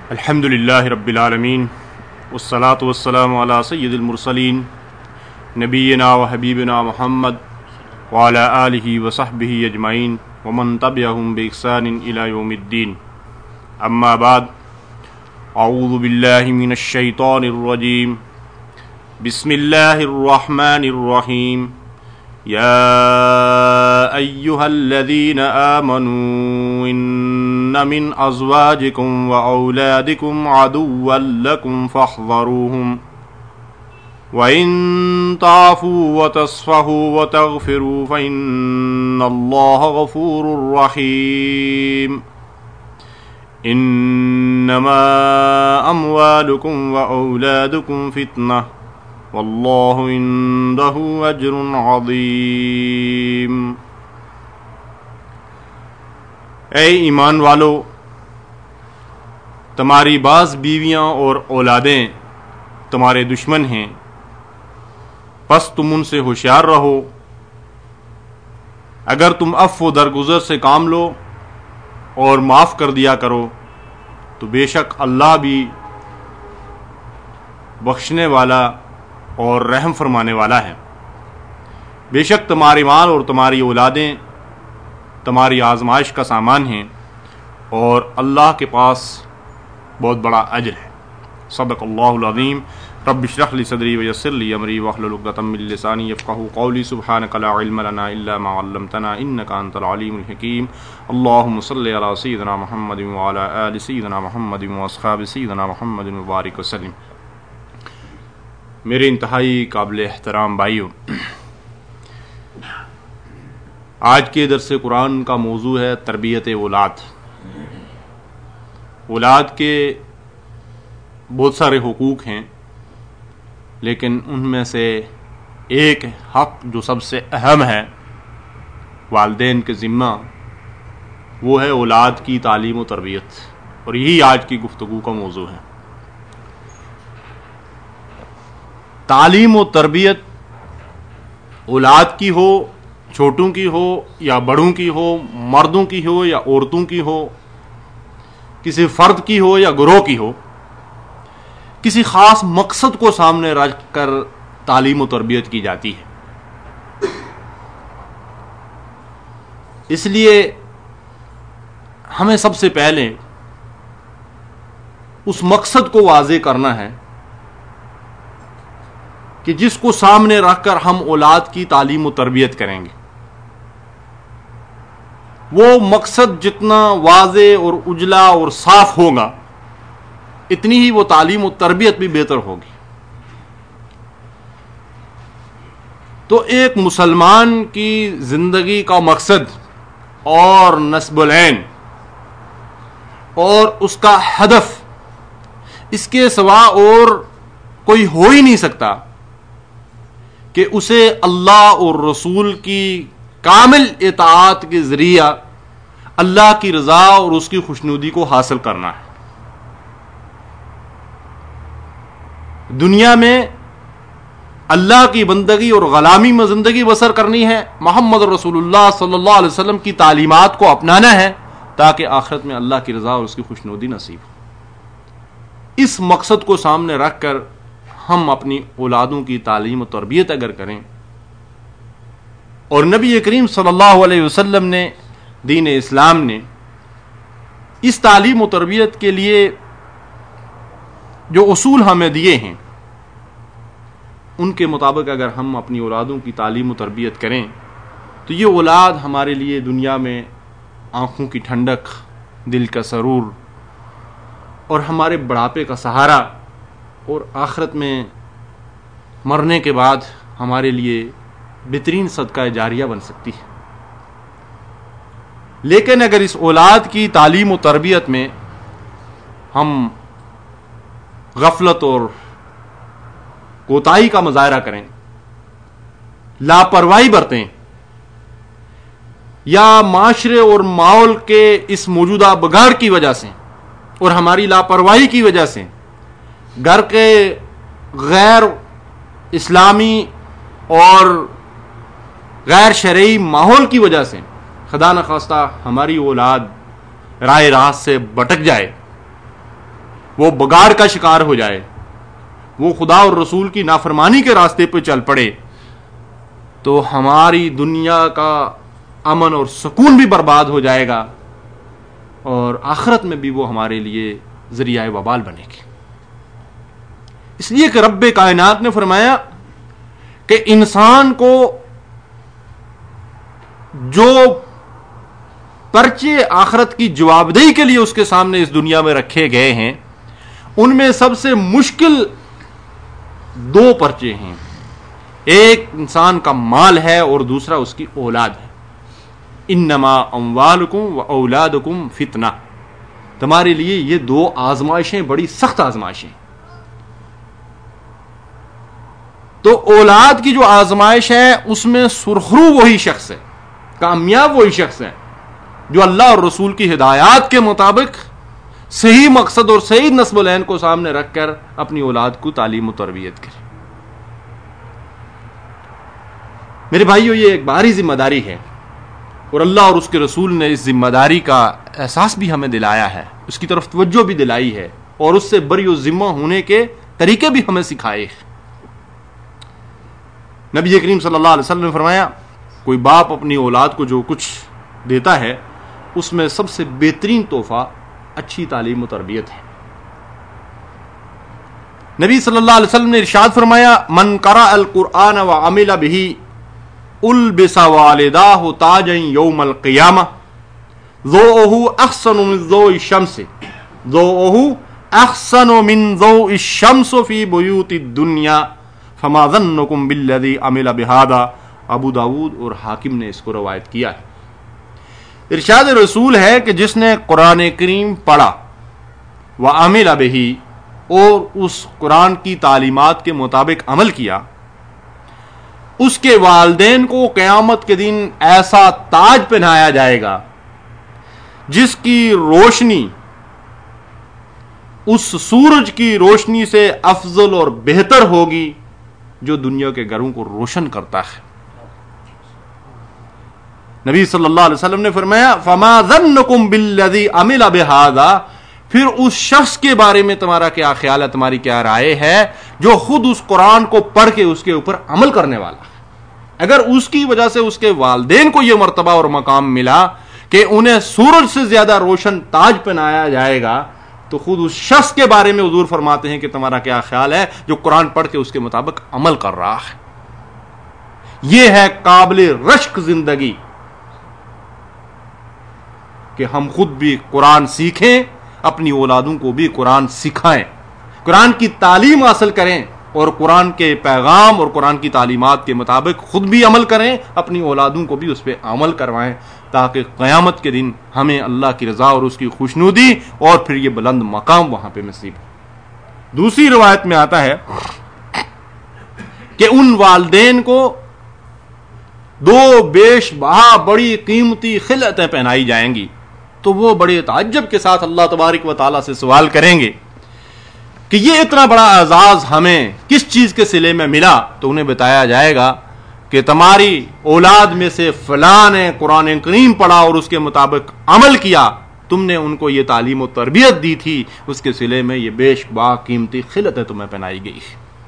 الحمدللہ رب العالمین والصلاة والسلام علی سید المرسلین نبینا و حبیبنا محمد وعلی آلہ وصحبہ اجمعین ومن تبعہم بإحسان الی یوم الدین. اما بعد، اعوذ باللہ من الشیطان الرجیم. بسم اللہ الرحمن الرحیم. یا ایہا الذین آمنوا ان من ازواجکم و اولادکم عدوا لکم فاحذروہم وَإِن تَعْفُوا وَتَصْفَحُوا وَتَغْفِرُوا فَإِنَّ اللَّهَ غَفُورٌ رَّحِيمٌ. إِنَّمَا أَمْوَالُكُمْ وَأَوْلَادُكُمْ فِتْنَةٌ وَاللَّهُ عِندَهُ أَجْرٌ عَظِيمٌ. اے ایمان والو، تمہاری بعض بیویاں اور اولادیں تمہارے دشمن ہیں، پس تم ان سے ہوشیار رہو. اگر تم عفو و درگزر سے کام لو اور معاف کر دیا کرو تو بے شک اللہ بھی بخشنے والا اور رحم فرمانے والا ہے. بے شک تمہارے مال اور تمہاری اولادیں تمہاری آزمائش کا سامان ہیں اور اللہ کے پاس بہت بڑا اجر ہے. صدق اللہ العظیم. رب اشرح لی صدری ویسر لی امری واحلل عقدۃ من لسانی یفقہوا قولی. سبحانک لا علم لنا الا ما علمتنا انک انت العلیم الحکیم. اللہم صلی علی سیدنا محمد وعلی آل سیدنا محمد واصحاب سیدنا محمد مبارک وسلم. میرے انتہائی قابل احترام بھائیوں، آج کے درس قرآن کا موضوع ہے تربیت اولاد. اولاد کے بہت سارے حقوق ہیں، لیکن ان میں سے ایک حق جو سب سے اہم ہے والدین کے ذمہ، وہ ہے اولاد کی تعلیم و تربیت، اور یہی آج کی گفتگو کا موضوع ہے. تعلیم و تربیت اولاد کی ہو، چھوٹوں کی ہو یا بڑوں کی ہو، مردوں کی ہو یا عورتوں کی ہو، کسی فرد کی ہو یا گروہ کی ہو، کسی خاص مقصد کو سامنے رکھ کر تعلیم و تربیت کی جاتی ہے. اس لیے ہمیں سب سے پہلے اس مقصد کو واضح کرنا ہے کہ جس کو سامنے رکھ کر ہم اولاد کی تعلیم و تربیت کریں گے. وہ مقصد جتنا واضح اور اجلا اور صاف ہوگا، اتنی ہی وہ تعلیم و تربیت بھی بہتر ہوگی. تو ایک مسلمان کی زندگی کا مقصد اور نصب العین اور اس کا ہدف، اس کے سوا اور کوئی ہو ہی نہیں سکتا کہ اسے اللہ اور رسول کی کامل اطاعت کے ذریعہ اللہ کی رضا اور اس کی خوشنودی کو حاصل کرنا ہے. دنیا میں اللہ کی بندگی اور غلامی میں زندگی بسر کرنی ہے، محمد رسول اللہ صلی اللہ علیہ وسلم کی تعلیمات کو اپنانا ہے، تاکہ آخرت میں اللہ کی رضا اور اس کی خوشنودی نصیب ہو. اس مقصد کو سامنے رکھ کر ہم اپنی اولادوں کی تعلیم و تربیت اگر کریں، اور نبی کریم صلی اللہ علیہ وسلم نے، دین اسلام نے اس تعلیم و تربیت کے لیے جو اصول ہمیں دیے ہیں، ان کے مطابق اگر ہم اپنی اولادوں کی تعلیم و تربیت کریں تو یہ اولاد ہمارے لیے دنیا میں آنکھوں کی ٹھنڈک، دل کا سرور اور ہمارے بڑھاپے کا سہارا، اور آخرت میں مرنے کے بعد ہمارے لیے بہترین صدقہ جاریہ بن سکتی ہے. لیکن اگر اس اولاد کی تعلیم و تربیت میں ہم غفلت اور کوتاہی کا مظاہرہ کریں، لاپرواہی برتیں، یا معاشرے اور ماحول کے اس موجودہ بگاڑ کی وجہ سے اور ہماری لاپرواہی کی وجہ سے گھر کے غیر اسلامی اور غیر شرعی ماحول کی وجہ سے خدا نخواستہ ہماری اولاد راہ راست سے بھٹک جائے، وہ بگاڑ کا شکار ہو جائے، وہ خدا اور رسول کی نافرمانی کے راستے پہ چل پڑے، تو ہماری دنیا کا امن اور سکون بھی برباد ہو جائے گا، اور آخرت میں بھی وہ ہمارے لیے ذریعہ وبال بنے گی۔ اس لیے کہ رب کائنات نے فرمایا کہ انسان کو جو پرچے آخرت کی جواب دہی کے لیے اس کے سامنے اس دنیا میں رکھے گئے ہیں، ان میں سب سے مشکل دو پرچے ہیں، ایک انسان کا مال ہے اور دوسرا اس کی اولاد ہے۔ انما اموالکم و اولادکم فتنہ، تمہارے لیے یہ دو آزمائشیں بڑی سخت آزمائشیں۔ تو اولاد کی جو آزمائش ہے اس میں سرخرو وہی شخص ہے، کامیاب وہی شخص ہے جو اللہ اور رسول کی ہدایات کے مطابق صحیح مقصد اور صحیح نسب العین کو سامنے رکھ کر اپنی اولاد کو تعلیم و تربیت کرے۔ میرے بھائیو، یہ ایک بھاری ذمہ داری ہے، اور اللہ اور اس کے رسول نے اس ذمہ داری کا احساس بھی ہمیں دلایا ہے، اس کی طرف توجہ بھی دلائی ہے، اور اس سے بری و ذمہ ہونے کے طریقے بھی ہمیں سکھائے۔ نبی کریم صلی اللہ علیہ وسلم نے فرمایا، کوئی باپ اپنی اولاد کو جو کچھ دیتا ہے اس میں سب سے بہترین تحفہ اچھی تعلیم و تربیت ہے۔ نبی صلی اللہ علیہ وسلم نے ارشاد فرمایا، من قرأ القرآن وعمل به البس والداہ تاجا یوم القیامہ ضوءہ احسن من ضوء الشمس ضوءہ احسن من ضوء الشمس فی بیوت الدنیا فما ظنکم بالذی عمل بہذا۔ ابو داود اور حاکم نے اس کو روایت کیا ہے۔ ارشاد رسول ہے کہ جس نے قرآن کریم پڑھا وعمل بہ، اور اس قرآن کی تعلیمات کے مطابق عمل کیا، اس کے والدین کو قیامت کے دن ایسا تاج پہنایا جائے گا جس کی روشنی اس سورج کی روشنی سے افضل اور بہتر ہوگی جو دنیا کے گھروں کو روشن کرتا ہے۔ نبی صلی اللہ علیہ وسلم نے فرمایا، فما ظنکم بالذی عمل بہذا، پھر اس شخص کے بارے میں تمہارا کیا خیال ہے، تمہاری کیا رائے ہے جو خود اس قرآن کو پڑھ کے اس کے اوپر عمل کرنے والا ہے۔ اگر اس کی وجہ سے اس کے والدین کو یہ مرتبہ اور مقام ملا کہ انہیں سورج سے زیادہ روشن تاج پہنایا جائے گا، تو خود اس شخص کے بارے میں حضور فرماتے ہیں کہ تمہارا کیا خیال ہے جو قرآن پڑھ کے اس کے مطابق عمل کر رہا ہے۔ یہ ہے قابل رشک زندگی کہ ہم خود بھی قرآن سیکھیں، اپنی اولادوں کو بھی قرآن سکھائیں، قرآن کی تعلیم حاصل کریں، اور قرآن کے پیغام اور قرآن کی تعلیمات کے مطابق خود بھی عمل کریں، اپنی اولادوں کو بھی اس پہ عمل کروائیں، تاکہ قیامت کے دن ہمیں اللہ کی رضا اور اس کی خوشنودی اور پھر یہ بلند مقام وہاں پہ نصیب ہو۔ دوسری روایت میں آتا ہے کہ ان والدین کو دو بیش بہا بڑی قیمتی خلعتیں پہنائی جائیں گی، تو وہ بڑے تعجب کے ساتھ اللہ تبارک و تعالیٰ سے سوال کریں گے کہ یہ اتنا بڑا اعزاز ہمیں کس چیز کے صلے میں ملا؟ تو انہیں بتایا جائے گا کہ تمہاری اولاد میں سے فلاں نے قرآن کریم پڑھا اور اس کے مطابق عمل کیا، تم نے ان کو یہ تعلیم و تربیت دی تھی، اس کے صلے میں یہ بیش با قیمتی خلعتیں تمہیں پہنائی گئی۔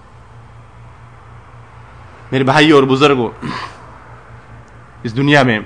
میرے بھائی اور بزرگوں، اس دنیا میں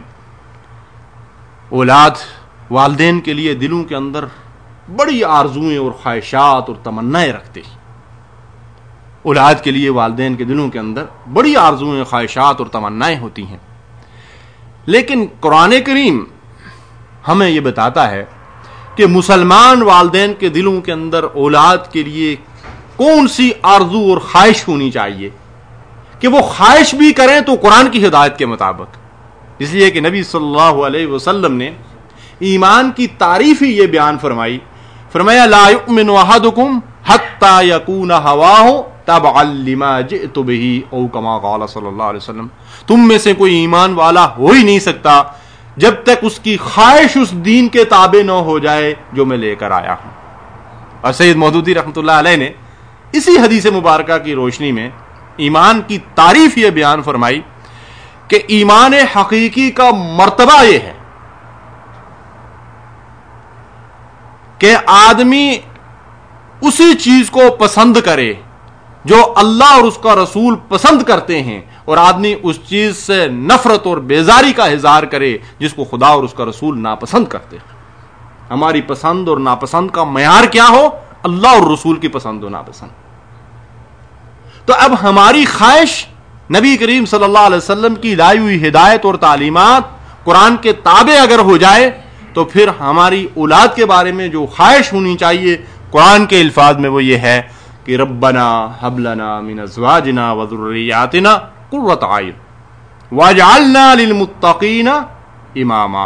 اولاد والدین کے لیے دلوں کے اندر بڑی آرزویں اور خواہشات اور تمنائیں رکھتے ہیں۔ اولاد کے لیے والدین کے دلوں کے اندر بڑی آرزویں، خواہشات اور تمنائیں ہوتی ہیں، لیکن قرآن کریم ہمیں یہ بتاتا ہے کہ مسلمان والدین کے دلوں کے اندر اولاد کے لیے کون سی آرزو اور خواہش ہونی چاہیے کہ وہ خواہش بھی کریں تو قرآن کی ہدایت کے مطابق۔ اس لیے کہ نبی صلی اللہ علیہ وسلم نے ایمان کی تعریف ہی یہ بیان فرمایا لا یؤمن احدکم حتی یکون ہواہ تبعا لما جئت بہ، او کما قال صلی اللہ علیہ وسلم، تم میں سے کوئی ایمان والا ہو ہی نہیں سکتا جب تک اس کی خواہش اس دین کے تابع نہ ہو جائے جو میں لے کر آیا ہوں۔ اور سید مودودی رحمۃ اللہ علیہ نے اسی حدیث مبارکہ کی روشنی میں ایمان کی تعریف یہ بیان فرمائی کہ ایمان حقیقی کا مرتبہ یہ ہے کہ آدمی اسی چیز کو پسند کرے جو اللہ اور اس کا رسول پسند کرتے ہیں، اور آدمی اس چیز سے نفرت اور بیزاری کا اظہار کرے جس کو خدا اور اس کا رسول ناپسند کرتے ہیں۔ ہماری پسند اور ناپسند کا معیار کیا ہو؟ اللہ اور رسول کی پسند و ناپسند۔ تو اب ہماری خواہش نبی کریم صلی اللہ علیہ وسلم کی لائی ہوئی ہدایت اور تعلیمات قرآن کے تابع اگر ہو جائے تو پھر ہماری اولاد کے بارے میں جو خواہش ہونی چاہیے قرآن کے الفاظ میں وہ یہ ہے کہ ربنا ہب لنا من ازواجنا وذریاتنا قرۃ اعین واجعلنا للمتقین اماما۔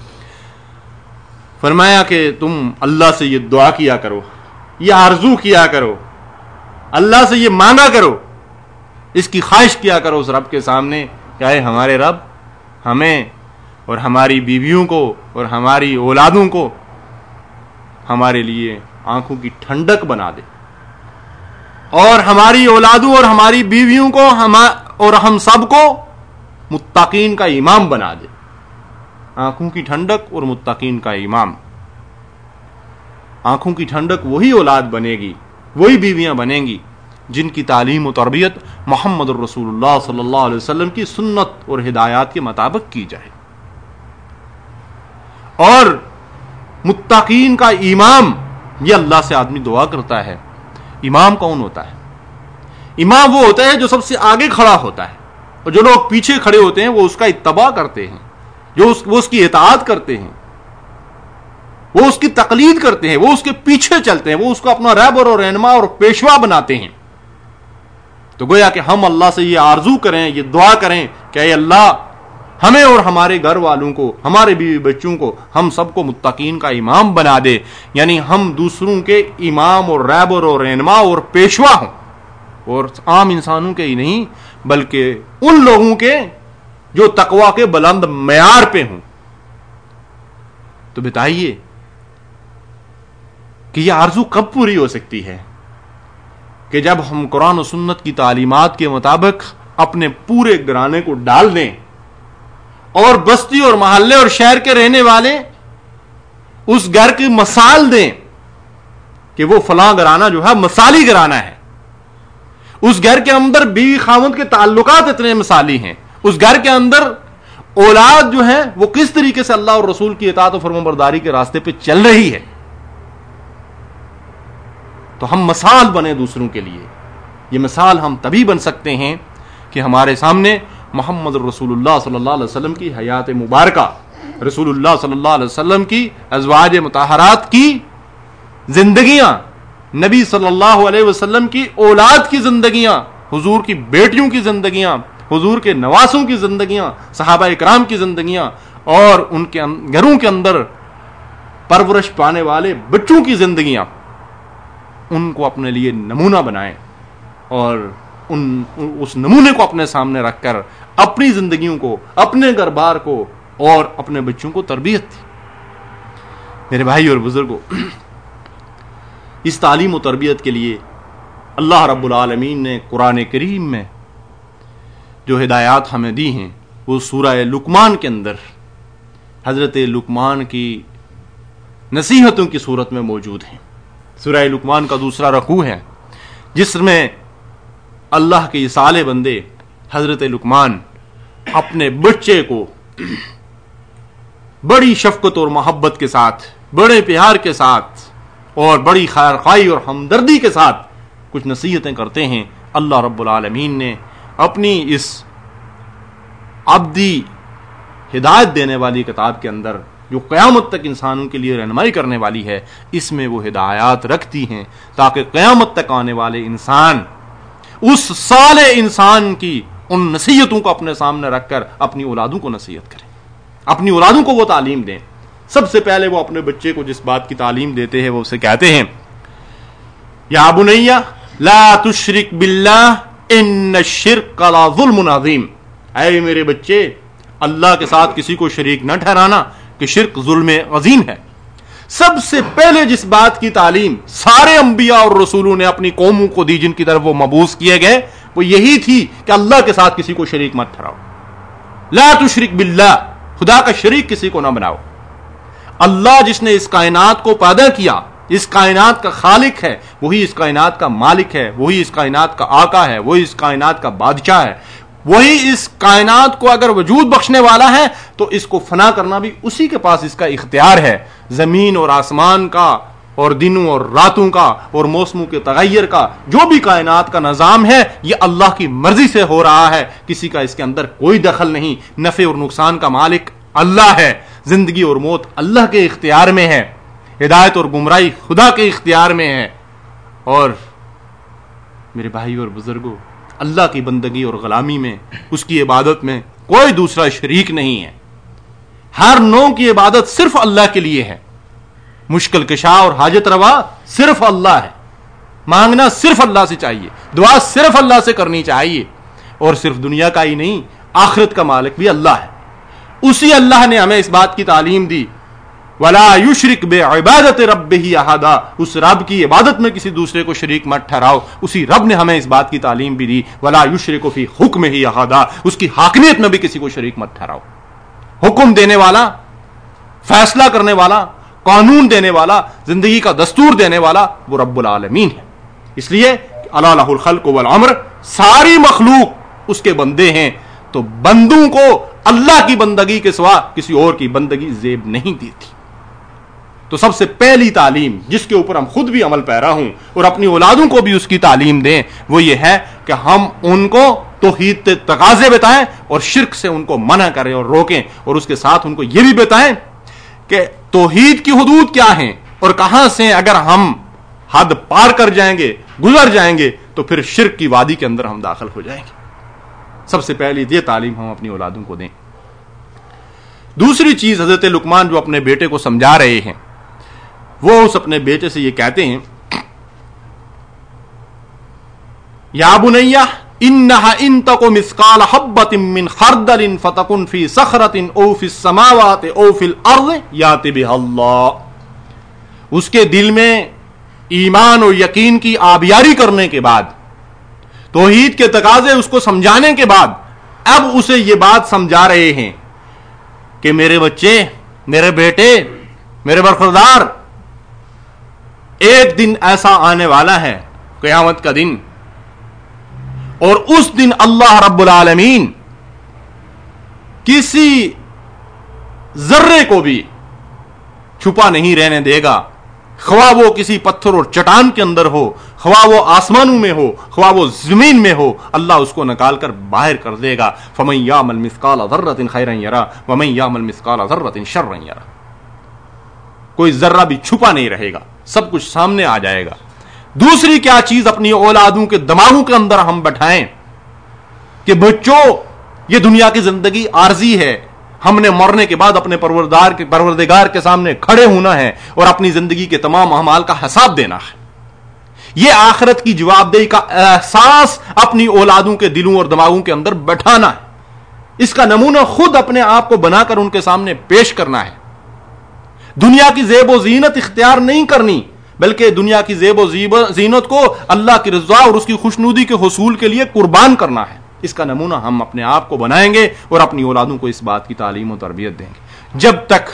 فرمایا کہ تم اللہ سے یہ دعا کیا کرو، یہ آرزو کیا کرو، اللہ سے یہ مانگا کرو، اس کی خواہش کیا کرو اس رب کے سامنے کہ اے ہمارے رب ہمیں اور ہماری بیویوں کو اور ہماری اولادوں کو ہمارے لیے آنکھوں کی ٹھنڈک بنا دے، اور ہماری اولادوں اور ہماری بیویوں کو اور ہم سب کو متقین کا امام بنا دے۔ آنکھوں کی ٹھنڈک اور متقین کا امام۔ آنکھوں کی ٹھنڈک وہی اولاد بنے گی، وہی بیویاں بنیں گی جن کی تعلیم و تربیت محمد الرسول اللہ صلی اللہ علیہ وسلم کی سنت اور ہدایات کے مطابق کی جائے۔ اور متقین کا امام، یہ اللہ سے آدمی دعا کرتا ہے۔ امام کون ہوتا ہے؟ امام وہ ہوتا ہے جو سب سے آگے کھڑا ہوتا ہے، اور جو لوگ پیچھے کھڑے ہوتے ہیں وہ اس کا اتباع کرتے ہیں، وہ اس کی اطاعت کرتے ہیں، وہ اس کی تقلید کرتے ہیں، وہ اس کے پیچھے چلتے ہیں، وہ اس کو اپنا رہبر اور رہنما اور پیشوا بناتے ہیں۔ تو گویا کہ ہم اللہ سے یہ آرزو کریں، یہ دعا کریں کہ اے اللہ ہمیں اور ہمارے گھر والوں کو، ہمارے بیوی بچوں کو، ہم سب کو متقین کا امام بنا دے، یعنی ہم دوسروں کے امام اور رہبر اور رہنما اور پیشوا ہوں، اور عام انسانوں کے ہی نہیں بلکہ ان لوگوں کے جو تقوی کے بلند معیار پہ ہوں۔ تو بتائیے کہ یہ آرزو کب پوری ہو سکتی ہے؟ کہ جب ہم قرآن و سنت کی تعلیمات کے مطابق اپنے پورے گھرانے کو ڈال دیں، اور بستی اور محلے اور شہر کے رہنے والے اس گھر کی مثال دیں کہ وہ فلاں گھرانہ جو ہے مثالی گھرانہ ہے، اس گھر کے اندر بیوی خاوند کے تعلقات اتنے مثالی ہیں، اس گھر کے اندر اولاد جو ہے وہ کس طریقے سے اللہ اور رسول کی اطاعت و فرمانبرداری کے راستے پہ چل رہی ہے، تو ہم مثال بنے دوسروں کے لیے۔ یہ مثال ہم تبھی بن سکتے ہیں کہ ہمارے سامنے محمد رسول اللہ صلی اللہ علیہ وسلم کی حیات مبارکہ، رسول اللہ صلی اللہ علیہ وسلم کی ازواج مطہرات کی زندگیاں، نبی صلی اللہ علیہ وسلم کی اولاد کی زندگیاں، حضور کی بیٹیوں کی زندگیاں، حضور کے نواسوں کی زندگیاں، صحابہ اکرام کی زندگیاں، اور ان کے گھروں کے اندر پرورش پانے والے بچوں کی زندگیاں، ان کو اپنے لیے نمونہ بنائیں، اور اس نمونے کو اپنے سامنے رکھ کر اپنی زندگیوں کو، اپنے گھر بار کو اور اپنے بچوں کو تربیت دی۔ میرے بھائی اور بزرگوں، اس تعلیم و تربیت کے لیے اللہ رب العالمین نے قرآن کریم میں جو ہدایات ہمیں دی ہیں وہ سورہ لقمان کے اندر حضرت لقمان کی نصیحتوں کی صورت میں موجود ہیں۔ سورہ لقمان کا دوسرا رکوع ہے جس میں اللہ کے صالح بندے حضرت لقمان اپنے بچے کو بڑی شفقت اور محبت کے ساتھ، بڑے پیار کے ساتھ اور بڑی خیرخواہی اور ہمدردی کے ساتھ کچھ نصیحتیں کرتے ہیں۔ اللہ رب العالمین نے اپنی اس ابدی ہدایت دینے والی کتاب کے اندر جو قیامت تک انسانوں کے لیے رہنمائی کرنے والی ہے، اس میں وہ ہدایات رکھتی ہیں تاکہ قیامت تک آنے والے انسان اس صالح انسان کی ان نصیحتوں کو اپنے سامنے رکھ کر اپنی اولادوں کو نصیحت کریں، اپنی اولادوں کو وہ تعلیم دیں۔ سب سے پہلے وہ اپنے بچے کو جس بات کی تعلیم دیتے ہیں وہ اسے کہتے ہیں یا بنی لا تشرک باللہ ان الشرک لظلم عظیم، اے میرے بچے اللہ کے ساتھ کسی کو شریک نہ ٹھہرانا کہ شرک ظلم عظیم ہے۔ سب سے پہلے جس بات کی تعلیم سارے انبیاء اور رسولوں نے اپنی قوموں کو دی جن کی طرف وہ مبعوث کیے گئے، وہ یہی تھی کہ اللہ کے ساتھ کسی کو شریک مت ٹھہراؤ، لا تشرک باللہ، خدا کا شریک کسی کو نہ بناؤ۔ اللہ جس نے اس کائنات کو پیدا کیا، اس کائنات کا خالق ہے، وہی اس کائنات کا مالک ہے، وہی اس کائنات کا آقا ہے، وہی اس کائنات کا بادشاہ ہے، وہی اس کائنات کو اگر وجود بخشنے والا ہے تو اس کو فنا کرنا بھی اسی کے پاس اس کا اختیار ہے۔ زمین اور آسمان کا اور دنوں اور راتوں کا اور موسموں کے تغیر کا جو بھی کائنات کا نظام ہے یہ اللہ کی مرضی سے ہو رہا ہے، کسی کا اس کے اندر کوئی دخل نہیں۔ نفع اور نقصان کا مالک اللہ ہے، زندگی اور موت اللہ کے اختیار میں ہے، ہدایت اور گمراہی خدا کے اختیار میں ہے۔ اور میرے بھائی اور بزرگوں، اللہ کی بندگی اور غلامی میں، اس کی عبادت میں کوئی دوسرا شریک نہیں ہے۔ ہر نوع کی عبادت صرف اللہ کے لیے ہے، مشکل کشا اور حاجت روا صرف اللہ ہے، مانگنا صرف اللہ سے چاہیے، دعا صرف اللہ سے کرنی چاہیے، اور صرف دنیا کا ہی نہیں آخرت کا مالک بھی اللہ ہے۔ اسی اللہ نے ہمیں اس بات کی تعلیم دی، وَلَا يُشْرِكْ بِعِبَادَةِ رَبِّهِ أَحَدًا، اس رب کی عبادت میں کسی دوسرے کو شریک مت ٹھہراؤ۔ اسی رب نے ہمیں اس بات کی تعلیم بھی دی، وَلَا يُشْرِكُ فِي حُكْمِهِ أَحَدًا، اس کی حاکمیت میں بھی کسی کو شریک مت ٹھہراؤ۔ حکم دینے والا، فیصلہ کرنے والا، قانون دینے والا، زندگی کا دستور دینے والا وہ رب العالمین ہے۔ اس لیے الا لہ الخلق والامر، ساری مخلوق اس کے بندے ہیں، تو بندوں کو اللہ کی بندگی کے سوا کسی اور کی بندگی زیب نہیں دیتی۔ تو سب سے پہلی تعلیم جس کے اوپر ہم خود بھی عمل پیرا ہوں اور اپنی اولادوں کو بھی اس کی تعلیم دیں وہ یہ ہے کہ ہم ان کو توحید کے تقاضے بتائیں اور شرک سے ان کو منع کریں اور روکیں، اور اس کے ساتھ ان کو یہ بھی بتائیں کہ توحید کی حدود کیا ہیں اور کہاں سے اگر ہم حد پار کر جائیں گے، گزر جائیں گے، تو پھر شرک کی وادی کے اندر ہم داخل ہو جائیں گے۔ سب سے پہلی یہ تعلیم ہم اپنی اولادوں کو دیں۔ دوسری چیز، حضرت لقمان جو اپنے بیٹے کو سمجھا رہے ہیں، وہ اس اپنے بیٹے سے یہ کہتے ہیں، یا بنیہ انہا ان تکو مثقال حبۃ من خردل فتکن فی صخرۃ او فی السماوات او فی الارض یات بها اللہ۔ اس کے دل میں ایمان اور یقین کی آبیاری کرنے کے بعد، توحید کے تقاضے اس کو سمجھانے کے بعد، اب اسے یہ بات سمجھا رہے ہیں کہ میرے بچے، میرے بیٹے، میرے برخوردار، ایک دن ایسا آنے والا ہے، قیامت کا دن، اور اس دن اللہ رب العالمین کسی ذرے کو بھی چھپا نہیں رہنے دے گا، خواہ وہ کسی پتھر اور چٹان کے اندر ہو، خواہ وہ آسمانوں میں ہو، خواہ وہ زمین میں ہو، اللہ اس کو نکال کر باہر کر دے گا۔ فَمَن يَعْمَلْ مِثْقَالَ ذَرَّةٍ خَيْرًا يَرَهُ وَمَن يَعْمَلْ مِثْقَالَ ذَرَّةٍ شَرًّا يَرَهُ۔ کوئی ذرہ بھی چھپا نہیں رہے گا، سب کچھ سامنے آ جائے گا۔ دوسری کیا چیز اپنی اولادوں کے دماغوں کے اندر ہم بٹھائیں کہ بچوں، یہ دنیا کی زندگی عارضی ہے، ہم نے مرنے کے بعد اپنے پروردگار کے سامنے کھڑے ہونا ہے اور اپنی زندگی کے تمام اعمال کا حساب دینا ہے۔ یہ آخرت کی جواب دہی کا احساس اپنی اولادوں کے دلوں اور دماغوں کے اندر بٹھانا ہے، اس کا نمونہ خود اپنے آپ کو بنا کر ان کے سامنے پیش کرنا ہے۔ دنیا کی زیب و زینت اختیار نہیں کرنی، بلکہ دنیا کی زیب و زینت کو اللہ کی رضا اور اس کی خوشنودی کے حصول کے لیے قربان کرنا ہے۔ اس کا نمونہ ہم اپنے آپ کو بنائیں گے اور اپنی اولادوں کو اس بات کی تعلیم و تربیت دیں گے۔ جب تک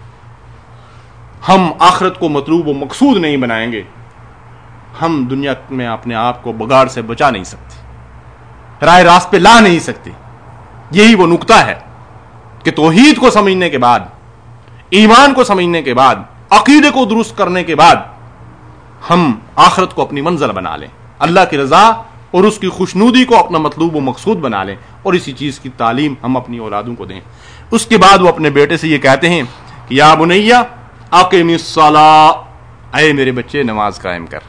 ہم آخرت کو مطلوب و مقصود نہیں بنائیں گے، ہم دنیا میں اپنے آپ کو بگاڑ سے بچا نہیں سکتے، راہ راست پہ لا نہیں سکتے۔ یہی وہ نقطہ ہے کہ توحید کو سمجھنے کے بعد، ایمان کو سمجھنے کے بعد، عقیدے کو درست کرنے کے بعد ہم آخرت کو اپنی منزل بنا لیں، اللہ کی رضا اور اس کی خوشنودی کو اپنا مطلوب و مقصود بنا لیں، اور اسی چیز کی تعلیم ہم اپنی اولادوں کو دیں۔ اس کے بعد وہ اپنے بیٹے سے یہ کہتے ہیں کہ یا بنیہ اقم الصلاۃ، اے میرے بچے نماز قائم کر۔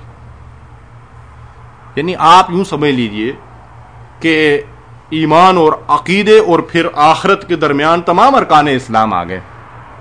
یعنی آپ یوں سمجھ لیجئے کہ ایمان اور عقیدے اور پھر آخرت کے درمیان تمام ارکان اسلام آ گئے،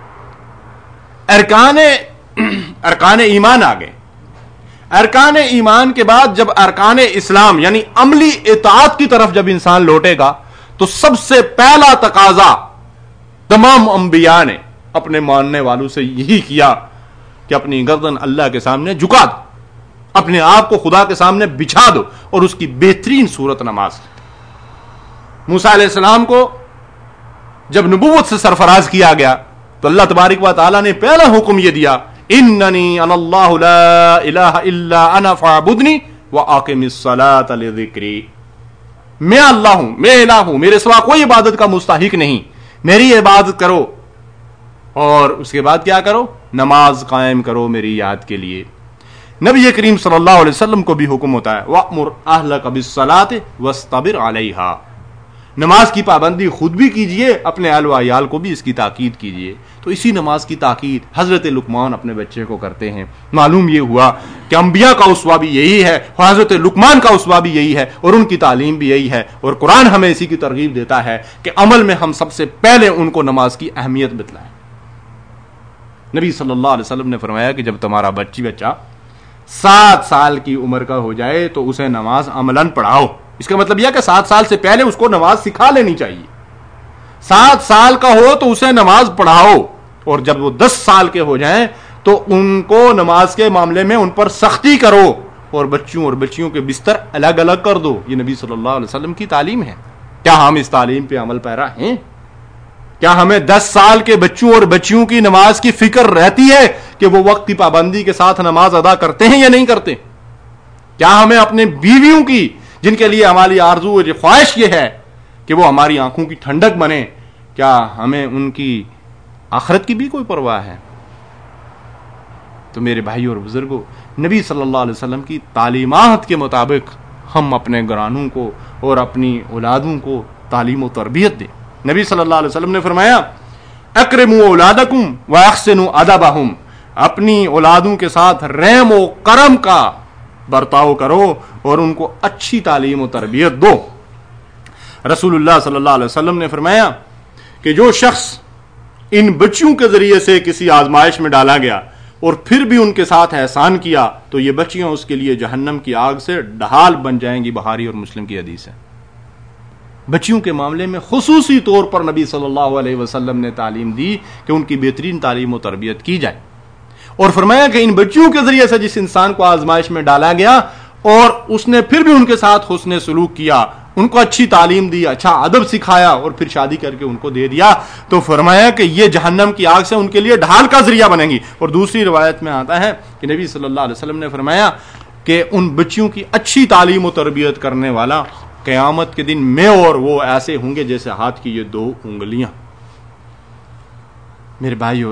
ارکان ایمان آ گئے۔ ارکان ایمان کے بعد جب ارکان اسلام یعنی عملی اطاعت کی طرف جب انسان لوٹے گا تو سب سے پہلا تقاضا تمام انبیاء نے اپنے ماننے والوں سے یہی کیا کہ اپنی گردن اللہ کے سامنے جھکا دو، اپنے آپ کو خدا کے سامنے بچھا دو، اور اس کی بہترین صورت نماز۔ موسیٰ علیہ السلام کو جب نبوت سے سرفراز کیا گیا تو اللہ تبارک و تعالیٰ نے پہلا حکم یہ دیا اننی انا اللہ لا الہ الا انا فاعبدنی واقم الصلاۃ لذکری، میں اللہ ہوں، میں الہ ہوں، میرے سوا کوئی عبادت کا مستحق نہیں، میری عبادت کرو، اور اس کے بعد کیا کرو؟ نماز قائم کرو میری یاد کے لیے۔ نبی کریم صلی اللہ علیہ وسلم کو بھی حکم ہوتا ہے وَأْمُرْ أَهْلَكَ بِالصَّلَاةِ وَاسْتَبِرْ عَلَيْهَا، نماز کی پابندی خود بھی کیجئے، اپنے اہل و عیال کو بھی اس کی تاکید کیجئے۔ تو اسی نماز کی تاکید حضرت لقمان اپنے بچے کو کرتے ہیں۔ معلوم یہ ہوا کہ انبیاء کا اسوہ بھی یہی ہے، حضرت لقمان کا اسوہ بھی یہی ہے، اور ان کی تعلیم بھی یہی ہے، اور قرآن ہمیں اسی کی ترغیب دیتا ہے کہ عمل میں ہم سب سے پہلے ان کو نماز کی اہمیت بتلائیں۔ نبی صلی اللہ علیہ وسلم نے فرمایا کہ جب تمہارا بچہ 7 سال کی عمر کا ہو جائے تو اسے نماز عملاً پڑھاؤ۔ اس کا مطلب یہ کہ 7 سال سے پہلے اس کو نماز سکھا لینی چاہیے۔ 7 سال کا ہو تو اسے نماز پڑھاؤ، اور جب وہ 10 سال کے ہو جائیں تو ان کو نماز کے معاملے میں ان پر سختی کرو، اور بچوں اور بچیوں کے بستر الگ الگ کر دو۔ یہ نبی صلی اللہ علیہ وسلم کی تعلیم ہے۔ کیا ہم اس تعلیم پہ عمل پیرا ہیں؟ کیا ہمیں 10 سال کے بچوں اور بچیوں کی نماز کی فکر رہتی ہے کہ وہ وقت کی پابندی کے ساتھ نماز ادا کرتے ہیں یا نہیں کرتے؟ کیا ہمیں اپنے بیویوں کی، جن کے لیے ہماری آرزو اور خواہش یہ ہے کہ وہ ہماری آنکھوں کی ٹھنڈک بنے، کیا ہمیں ان کی آخرت کی بھی کوئی پرواہ ہے؟ تو میرے بھائیوں اور بزرگوں، نبی صلی اللہ علیہ وسلم کی تعلیمات کے مطابق ہم اپنے گرانوں کو اور اپنی اولادوں کو تعلیم و تربیت دیں۔ نبی صلی اللہ علیہ وسلم نے فرمایا اکرموا اولادکم واحسنوا ادبہم، اپنی اولادوں کے ساتھ رحم و کرم کا برتاؤ کرو اور ان کو اچھی تعلیم و تربیت دو۔ رسول اللہ صلی اللہ علیہ وسلم نے فرمایا کہ جو شخص ان بچیوں کے ذریعے سے کسی آزمائش میں ڈالا گیا اور پھر بھی ان کے ساتھ احسان کیا تو یہ بچیاں اس کے لیے جہنم کی آگ سے ڈھال بن جائیں گی، بخاری اور مسلم کی حدیث ہے۔ بچیوں کے معاملے میں خصوصی طور پر نبی صلی اللہ علیہ وسلم نے تعلیم دی کہ ان کی بہترین تعلیم و تربیت کی جائے، اور فرمایا کہ ان بچیوں کے ذریعے سے جس انسان کو آزمائش میں ڈالا گیا اور اس نے پھر بھی ان کے ساتھ حسن سلوک کیا، ان کو اچھی تعلیم دی، اچھا ادب سکھایا اور پھر شادی کر کے ان کو دے دیا، تو فرمایا کہ یہ جہنم کی آگ سے ان کے لیے ڈھال کا ذریعہ بنیں گی۔ اور دوسری روایت میں آتا ہے کہ نبی صلی اللہ علیہ وسلم نے فرمایا کہ ان بچیوں کی اچھی تعلیم و تربیت کرنے والا قیامت کے دن میں اور وہ ایسے ہوں گے جیسے ہاتھ کی یہ 2 انگلیاں۔ میرے بھائیو،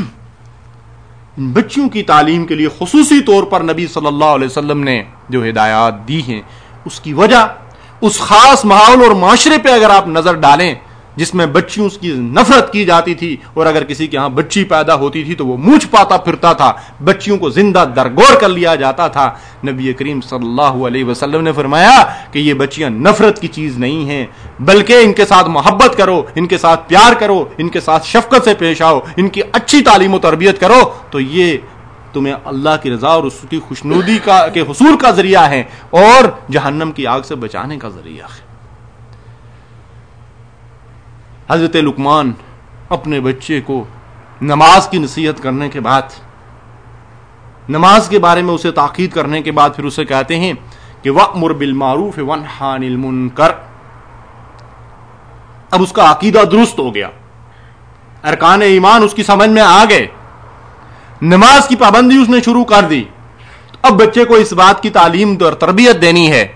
بچیوں کی تعلیم کے لیے خصوصی طور پر نبی صلی اللہ علیہ وسلم نے جو ہدایات دی ہیں، اس کی وجہ اس خاص ماحول اور معاشرے پہ اگر آپ نظر ڈالیں جس میں بچیوں کی نفرت کی جاتی تھی، اور اگر کسی کے ہاں بچی پیدا ہوتی تھی تو وہ منہ چھپاتا پھرتا تھا، بچیوں کو زندہ درگور کر لیا جاتا تھا، نبی کریم صلی اللہ علیہ وسلم نے فرمایا کہ یہ بچیاں نفرت کی چیز نہیں ہیں، بلکہ ان کے ساتھ محبت کرو، ان کے ساتھ پیار کرو، ان کے ساتھ شفقت سے پیش آؤ، ان کی اچھی تعلیم و تربیت کرو، تو یہ تمہیں اللہ کی رضا اور اس کی خوشنودی کے حصول کا ذریعہ ہے اور جہنم کی آگ سے بچانے کا ذریعہ ہے۔ حضرت لقمان اپنے بچے کو نماز کی نصیحت کرنے کے بعد، نماز کے بارے میں اسے تاکید کرنے کے بعد پھر اسے کہتے ہیں کہ وَأْمُرْ بِالْمَعْرُوفِ وَانْهَ عَنِ الْمُنْکَرِ۔ اب اس کا عقیدہ درست ہو گیا، ارکان ایمان اس کی سمجھ میں آ گئے، نماز کی پابندی اس نے شروع کر دی۔ اب بچے کو اس بات کی تعلیم اور تربیت دینی ہے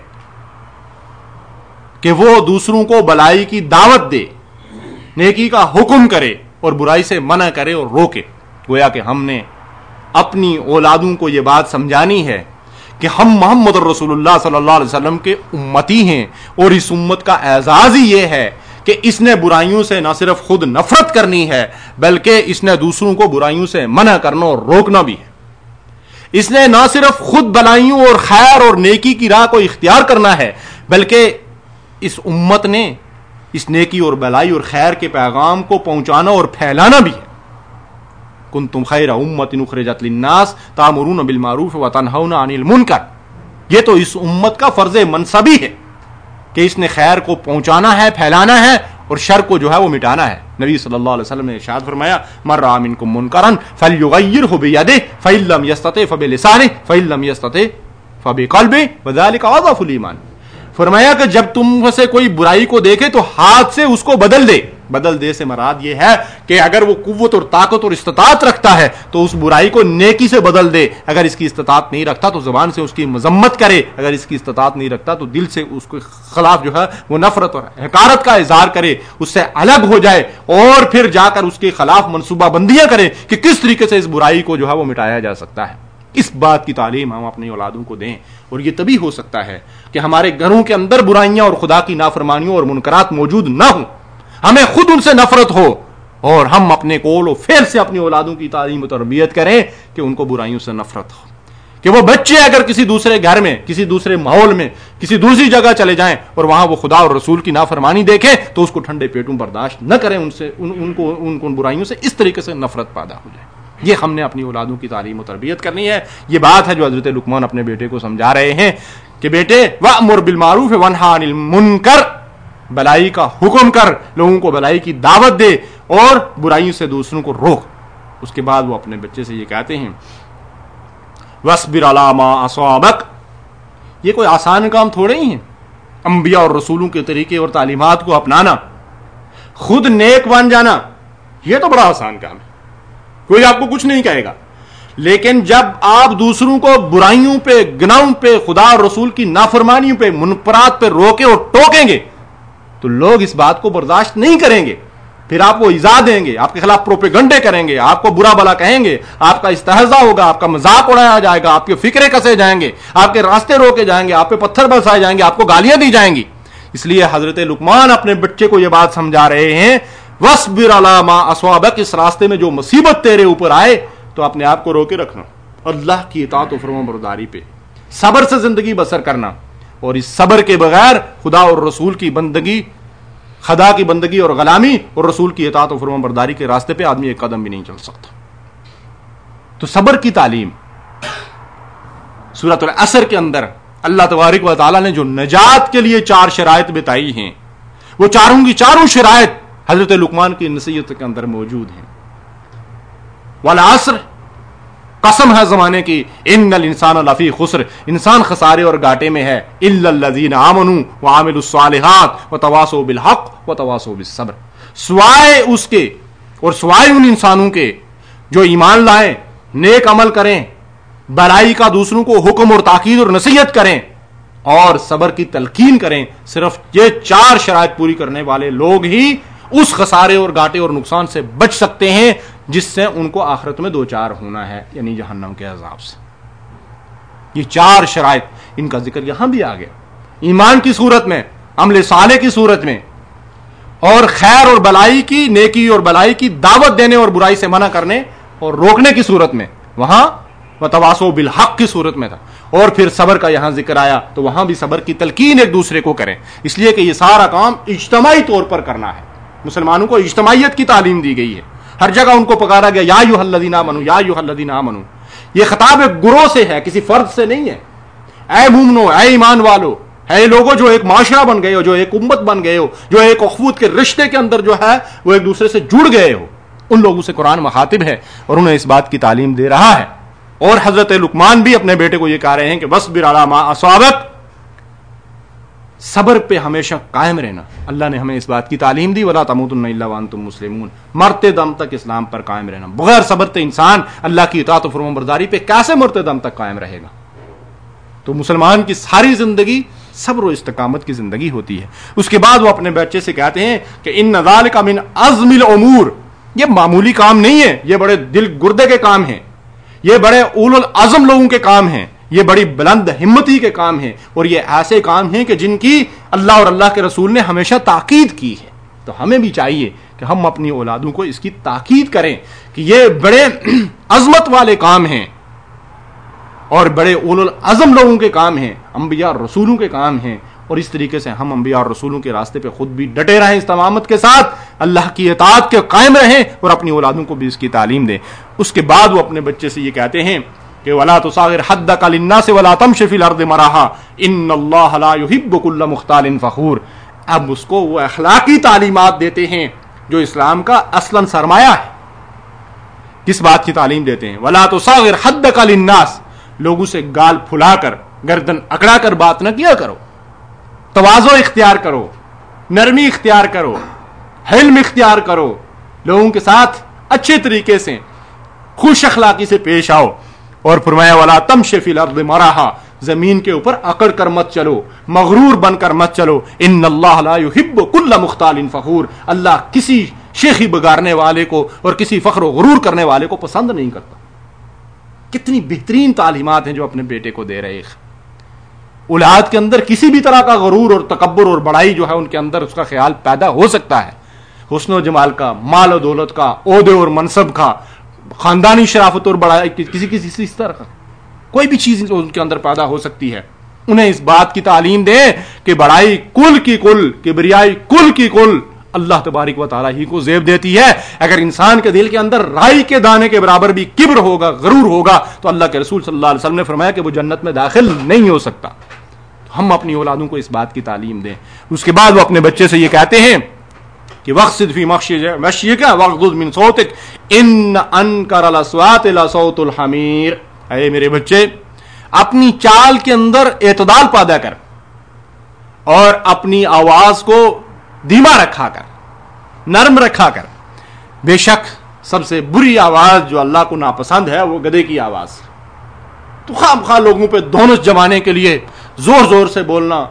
کہ وہ دوسروں کو بلائی کی دعوت دے، نیکی کا حکم کرے اور برائی سے منع کرے اور روکے۔ گویا کہ ہم نے اپنی اولادوں کو یہ بات سمجھانی ہے کہ ہم محمد رسول اللہ صلی اللہ علیہ وسلم کے امتی ہیں، اور اس امت کا اعزاز ہی یہ ہے کہ اس نے برائیوں سے نہ صرف خود نفرت کرنی ہے بلکہ اس نے دوسروں کو برائیوں سے منع کرنا اور روکنا بھی ہے۔ اس نے نہ صرف خود بلائیوں اور خیر اور نیکی کی راہ کو اختیار کرنا ہے بلکہ اس امت نے اس نیکی اور بلائی اور خیر کے پیغام کو پہنچانا اور پھیلانا بھی ہے۔ کنتم خیر امۃ اخرجت للناس تأمرون بالمعروف وتنہون عن المنکر، یہ تو اس امت کا فرض منصبی ہے کہ اس نے خیر کو پہنچانا ہے، پھیلانا ہے، اور شر کو جو ہے وہ مٹانا ہے۔ نبی صلی اللہ علیہ وسلم نے ارشاد فرمایا من رأى منکم منکرا فلیغیرہ بیدہ فإن لم یستطع فبلسانہ فإن لم یستطع فبقلبہ وذلک اضعف الایمان۔ فرمایا کہ جب تم سے کوئی برائی کو دیکھے تو ہاتھ سے اس کو بدل دے، بدل دے سے مراد یہ ہے کہ اگر وہ قوت اور طاقت اور استطاعت رکھتا ہے تو اس برائی کو نیکی سے بدل دے، اگر اس کی استطاعت نہیں رکھتا تو زبان سے اس کی مذمت کرے، اگر اس کی استطاعت نہیں رکھتا تو دل سے اس کے خلاف جو ہے وہ نفرت اور حقارت کا اظہار کرے، اس سے الگ ہو جائے اور پھر جا کر اس کے خلاف منصوبہ بندیاں کرے کہ کس طریقے سے اس برائی کو جو ہے وہ مٹایا جا سکتا ہے۔ اس بات کی تعلیم ہم اپنی اولادوں کو دیں، اور یہ تبھی ہو سکتا ہے کہ ہمارے گھروں کے اندر برائیاں اور خدا کی نافرمانیوں اور منکرات موجود نہ ہوں، ہمیں خود ان سے نفرت ہو، اور ہم اپنے قول و فعل سے اپنی اولادوں کی تعلیم و تربیت کریں کہ ان کو برائیوں سے نفرت ہو، کہ وہ بچے اگر کسی دوسرے گھر میں، کسی دوسرے ماحول میں، کسی دوسری جگہ چلے جائیں اور وہاں وہ خدا اور رسول کی نافرمانی دیکھیں تو اس کو ٹھنڈے پیٹوں برداشت نہ کریں، ان کو برائیوں سے اس طریقے سے نفرت پیدا ہو جائے۔ یہ ہم نے اپنی اولادوں کی تعلیم و تربیت کرنی ہے۔ یہ بات ہے جو حضرت لقمان اپنے بیٹے کو سمجھا رہے ہیں کہ بیٹے وَأْمُرْ بِالْمَعْرُوفِ وَانْهَ عَنِ الْمُنْكَرِ، بھلائی کا حکم کر، لوگوں کو بھلائی کی دعوت دے اور برائیوں سے دوسروں کو روک۔ اس کے بعد وہ اپنے بچے سے یہ کہتے ہیں وَاصْبِرْ عَلَىٰ مَا أَصَابَكَ، یہ کوئی آسان کام تھوڑے ہی ہے، انبیاء اور رسولوں کے طریقے اور تعلیمات کو اپنانا، خود نیک بن جانا، یہ تو بڑا آسان کام ہے، کوئی آپ کو کچھ نہیں کہے گا۔ لیکن جب آپ دوسروں کو برائیوں پہ، گناہوں پہ، خدا اور رسول کی نافرمانیوں پہ، منکرات پہ روکے اور ٹوکیں گے تو لوگ اس بات کو برداشت نہیں کریں گے، پھر آپ کو ایذا دیں گے، آپ کے خلاف پروپیگنڈے کریں گے، آپ کو برا بھلا کہیں گے، آپ کا استہزاء ہوگا، آپ کا مذاق اڑایا جائے گا، آپ کے فکرے کسے جائیں گے، آپ کے راستے روکے جائیں گے، آپ پہ پتھر برسائے جائیں گے، آپ کو گالیاں دی جائیں گی۔ اس لیے حضرت لقمان اپنے بچے کو یہ بات سمجھا رہے ہیں وَاصْبِرْ عَلَىٰ مَا أَصَابَكَ، اس راستے میں جو مصیبت تیرے اوپر آئے تو اپنے آپ کو روکے رکھنا، اللہ کی اطاعت و فرمانبرداری پہ صبر سے زندگی بسر کرنا، اور اس صبر کے بغیر خدا اور رسول کی بندگی، خدا کی بندگی اور غلامی اور رسول کی اطاعت و فرمانبرداری کے راستے پہ آدمی ایک قدم بھی نہیں چل سکتا۔ تو صبر کی تعلیم سورۃ العصر کے اندر اللہ تبارک و تعالیٰ نے جو نجات کے لیے 4 شرائط بتائی ہیں، وہ چاروں کی چاروں شرائط حضرت لقمان کی نصیحت کے اندر موجود ہیں۔ والعصر، قسم ہے زمانے کی، ان الانسان لفی خسر، انسان خسارے اور گھاٹے میں ہے، الا الذین آمنوا وعملوا الصالحات وتواصوا بالحق وتواصوا بالصبر، سوائے اس کے اور سوائے ان انسانوں کے جو ایمان لائیں، نیک عمل کریں، بھلائی کا دوسروں کو حکم اور تاکید اور نصیحت کریں اور صبر کی تلقین کریں، صرف یہ 4 شرائط پوری کرنے والے لوگ ہی اس خسارے اور گھاٹے اور نقصان سے بچ سکتے ہیں جس سے ان کو آخرت میں 2 ہونا ہے، یعنی جہنم کے عذاب سے۔ یہ 4 شرائط، ان کا ذکر یہاں بھی آ گیا، ایمان کی صورت میں، عمل صالح کی صورت میں، اور خیر اور بلائی کی، نیکی اور بلائی کی دعوت دینے اور برائی سے منع کرنے اور روکنے کی صورت میں، وہاں وتواصوا بالحق کی صورت میں تھا، اور پھر صبر کا یہاں ذکر آیا تو وہاں بھی صبر کی تلقین ایک دوسرے کو کریں، اس لیے کہ یہ سارا کام اجتماعی طور پر کرنا ہے۔ مسلمانوں کو اجتماعیت کی تعلیم دی گئی ہے، ہر جگہ ان کو پکارا گیا یا ایھا الذین آمنوا یا ایھا الذین آمنوا، یہ خطاب ایک گروہ سے ہے، کسی فرد سے نہیں ہے۔ اے مومنو، اے ایمان والو، اے لوگوں جو ایک معاشرہ بن گئے ہو، جو ایک امت بن گئے ہو، جو ایک اخوت کے رشتے کے اندر جو ہے وہ ایک دوسرے سے جڑ گئے ہو، ان لوگوں سے قرآن مخاطب ہے اور انہیں اس بات کی تعلیم دے رہا ہے۔ اور حضرت لقمان بھی اپنے بیٹے کو یہ کہہ رہے ہیں کہ وَاصْبِرْ عَلَىٰ مَا أَصَابَكَ، صبر پہ ہمیشہ قائم رہنا۔ اللہ نے ہمیں اس بات کی تعلیم دی وَلَا تَمُوتُنَّ إِلَّا وَأَنْتُم مُّسْلِمُونَ، مرتے دم تک اسلام پر قائم رہنا۔ بغیر صبر تے انسان اللہ کی اطاعت و فرمانبرداری پہ کیسے مرتے دم تک قائم رہے گا؟ تو مسلمان کی ساری زندگی صبر و استقامت کی زندگی ہوتی ہے۔ اس کے بعد وہ اپنے بچے سے کہتے ہیں کہ ان ذالک من عزم الامور، یہ معمولی کام نہیں ہے، یہ بڑے دل گردے کے کام ہیں، یہ بڑے اولو العزم لوگوں کے کام ہیں، یہ بڑی بلند ہمتی کے کام ہیں، اور یہ ایسے کام ہیں کہ جن کی اللہ اور اللہ کے رسول نے ہمیشہ تاکید کی ہے۔ تو ہمیں بھی چاہیے کہ ہم اپنی اولادوں کو اس کی تاکید کریں کہ یہ بڑے عظمت والے کام ہیں اور بڑے اولو العزم لوگوں کے کام ہیں، انبیاء اور رسولوں کے کام ہیں، اور اس طریقے سے ہم انبیاء اور رسولوں کے راستے پہ خود بھی ڈٹے رہیں استقامت کے ساتھ، اللہ کی اطاعت کے قائم رہیں اور اپنی اولادوں کو بھی اس کی تعلیم دیں۔ اس کے بعد وہ اپنے بچے سے یہ کہتے ہیں کہ وَلَا تُصَغِّرْ خَدَّكَ لِلنَّاسِ وَلَا تَمْشِ فِي الْأَرْضِ مَرَحًا إِنَّ اللَّهَ لَا يُحِبُّ كُلَّ مُخْتَالٍ فَخُورٍ۔ اب اس کو وہ اخلاقی تعلیمات دیتے ہیں جو اسلام کا اصلاً سرمایہ ہے۔ کس بات کی تعلیم دیتے ہیں؟ وَلَا تُصَغِّرْ خَدَّكَ لِلنَّاسِ، لوگوں سے گال پھلا کر، گردن اکڑا کر بات نہ کیا کرو، تواضع اختیار کرو، نرمی اختیار کرو، حلم اختیار کرو، لوگوں کے ساتھ اچھے طریقے سے خوش اخلاقی سے پیش آؤ، اور فرمایا ولا تمشی فی الارض مرحا، زمین کے اوپر اکڑ کر مت چلو، مغرور بن کر مت چلو، ان اللہ لا یحب کل مختال فخور، اللہ کسی شیخی بگارنے والے کو اور کسی فخر و غرور کرنے والے کو پسند نہیں کرتا۔ کتنی بہترین تعلیمات ہیں جو اپنے بیٹے کو دے رہے ہیں۔ اولاد کے اندر کسی بھی طرح کا غرور اور تکبر اور بڑائی جو ہے ان کے اندر اس کا خیال پیدا ہو سکتا ہے، حسن و جمال کا، مال و دولت کا، عہدے اور منصب کا، خاندانی شرافت اور بڑائی، کسی اس طرح کا کوئی بھی چیز ان کے اندر پیدا ہو سکتی ہے۔ انہیں اس بات کی تعلیم دیں کہ بڑائی کل کی کل، کبریائی کل کی کل اللہ تبارک و تعالیٰ ہی کو زیب دیتی ہے۔ اگر انسان کے دل کے اندر رائی کے دانے کے برابر بھی کبر ہوگا، غرور ہوگا، تو اللہ کے رسول صلی اللہ علیہ وسلم نے فرمایا کہ وہ جنت میں داخل نہیں ہو سکتا۔ تو ہم اپنی اولادوں کو اس بات کی تعلیم دیں۔ اس کے بعد وہ اپنے بچے سے یہ کہتے ہیں کہ وقصد فی مشیک واغضض من صوتک ان انکر الاصوات لصوت الحمیر، اے میرے بچے اپنی چال کے اندر اعتدال پیدا کر اور اپنی آواز کو دھیما رکھا کر، نرم رکھا کر۔ بے شک سب سے بری آواز جو اللہ کو ناپسند ہے وہ گدھے کی آواز۔ تو خام خواہ لوگوں پہ دھونس جمانے کے لیے زور زور سے بولنا،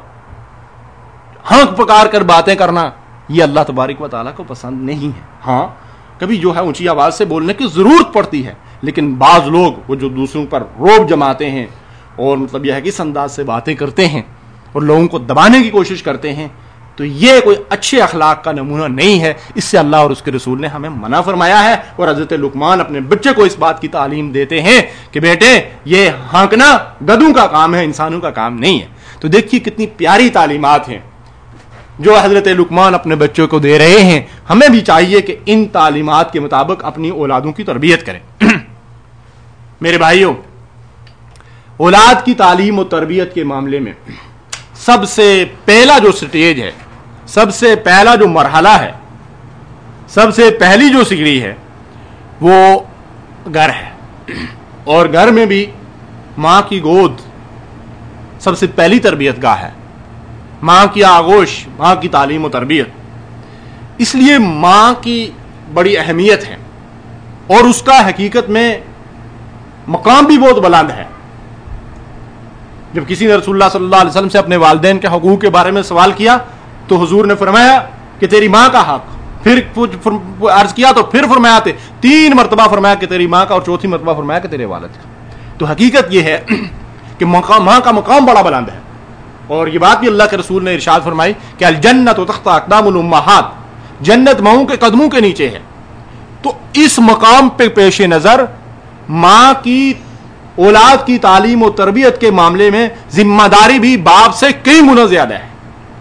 ہانک پکار کر باتیں کرنا، یہ اللہ تبارک و تعالیٰ کو پسند نہیں ہے۔ ہاں کبھی جو ہے اونچی آواز سے بولنے کی ضرورت پڑتی ہے، لیکن بعض لوگ وہ جو دوسروں پر روب جماتے ہیں اور مطلب یہ ہے کہ اس انداز سے باتیں کرتے ہیں اور لوگوں کو دبانے کی کوشش کرتے ہیں، تو یہ کوئی اچھے اخلاق کا نمونہ نہیں ہے۔ اس سے اللہ اور اس کے رسول نے ہمیں منع فرمایا ہے، اور حضرت لقمان اپنے بچے کو اس بات کی تعلیم دیتے ہیں کہ بیٹے یہ ہانکنا گدھوں کا کام ہے، انسانوں کا کام نہیں ہے۔ تو دیکھیے کتنی پیاری تعلیمات ہیں جو حضرت لقمان اپنے بچوں کو دے رہے ہیں۔ ہمیں بھی چاہیے کہ ان تعلیمات کے مطابق اپنی اولادوں کی تربیت کریں۔ میرے بھائیوں، اولاد کی تعلیم و تربیت کے معاملے میں سب سے پہلا جو سٹیج ہے، سب سے پہلا جو مرحلہ ہے، سب سے پہلی جو سیڑھی ہے وہ گھر ہے، اور گھر میں بھی ماں کی گود سب سے پہلی تربیت گاہ ہے، ماں کی آغوش، ماں کی تعلیم و تربیت۔ اس لیے ماں کی بڑی اہمیت ہے اور اس کا حقیقت میں مقام بھی بہت بلند ہے۔ جب کسی نے رسول اللہ صلی اللہ علیہ وسلم سے اپنے والدین کے حقوق کے بارے میں سوال کیا تو حضور نے فرمایا کہ تیری ماں کا حق، پھر عرض کیا تو پھر فرمایا، 3 مرتبہ فرمایا کہ تیری ماں کا، اور چوتھی مرتبہ فرمایا کہ تیرے والد کا۔ تو حقیقت یہ ہے کہ ماں کا مقام بڑا بلند ہے، اور یہ بات بھی اللہ کے رسول نے ارشاد فرمائی کہ الجنت تحت اقدام الامہات، جنت ماؤں کے قدموں کے نیچے ہے۔ تو اس مقام پہ پیش نظر ماں کی اولاد کی تعلیم و تربیت کے معاملے میں ذمہ داری بھی باپ سے کئی گنا زیادہ ہے،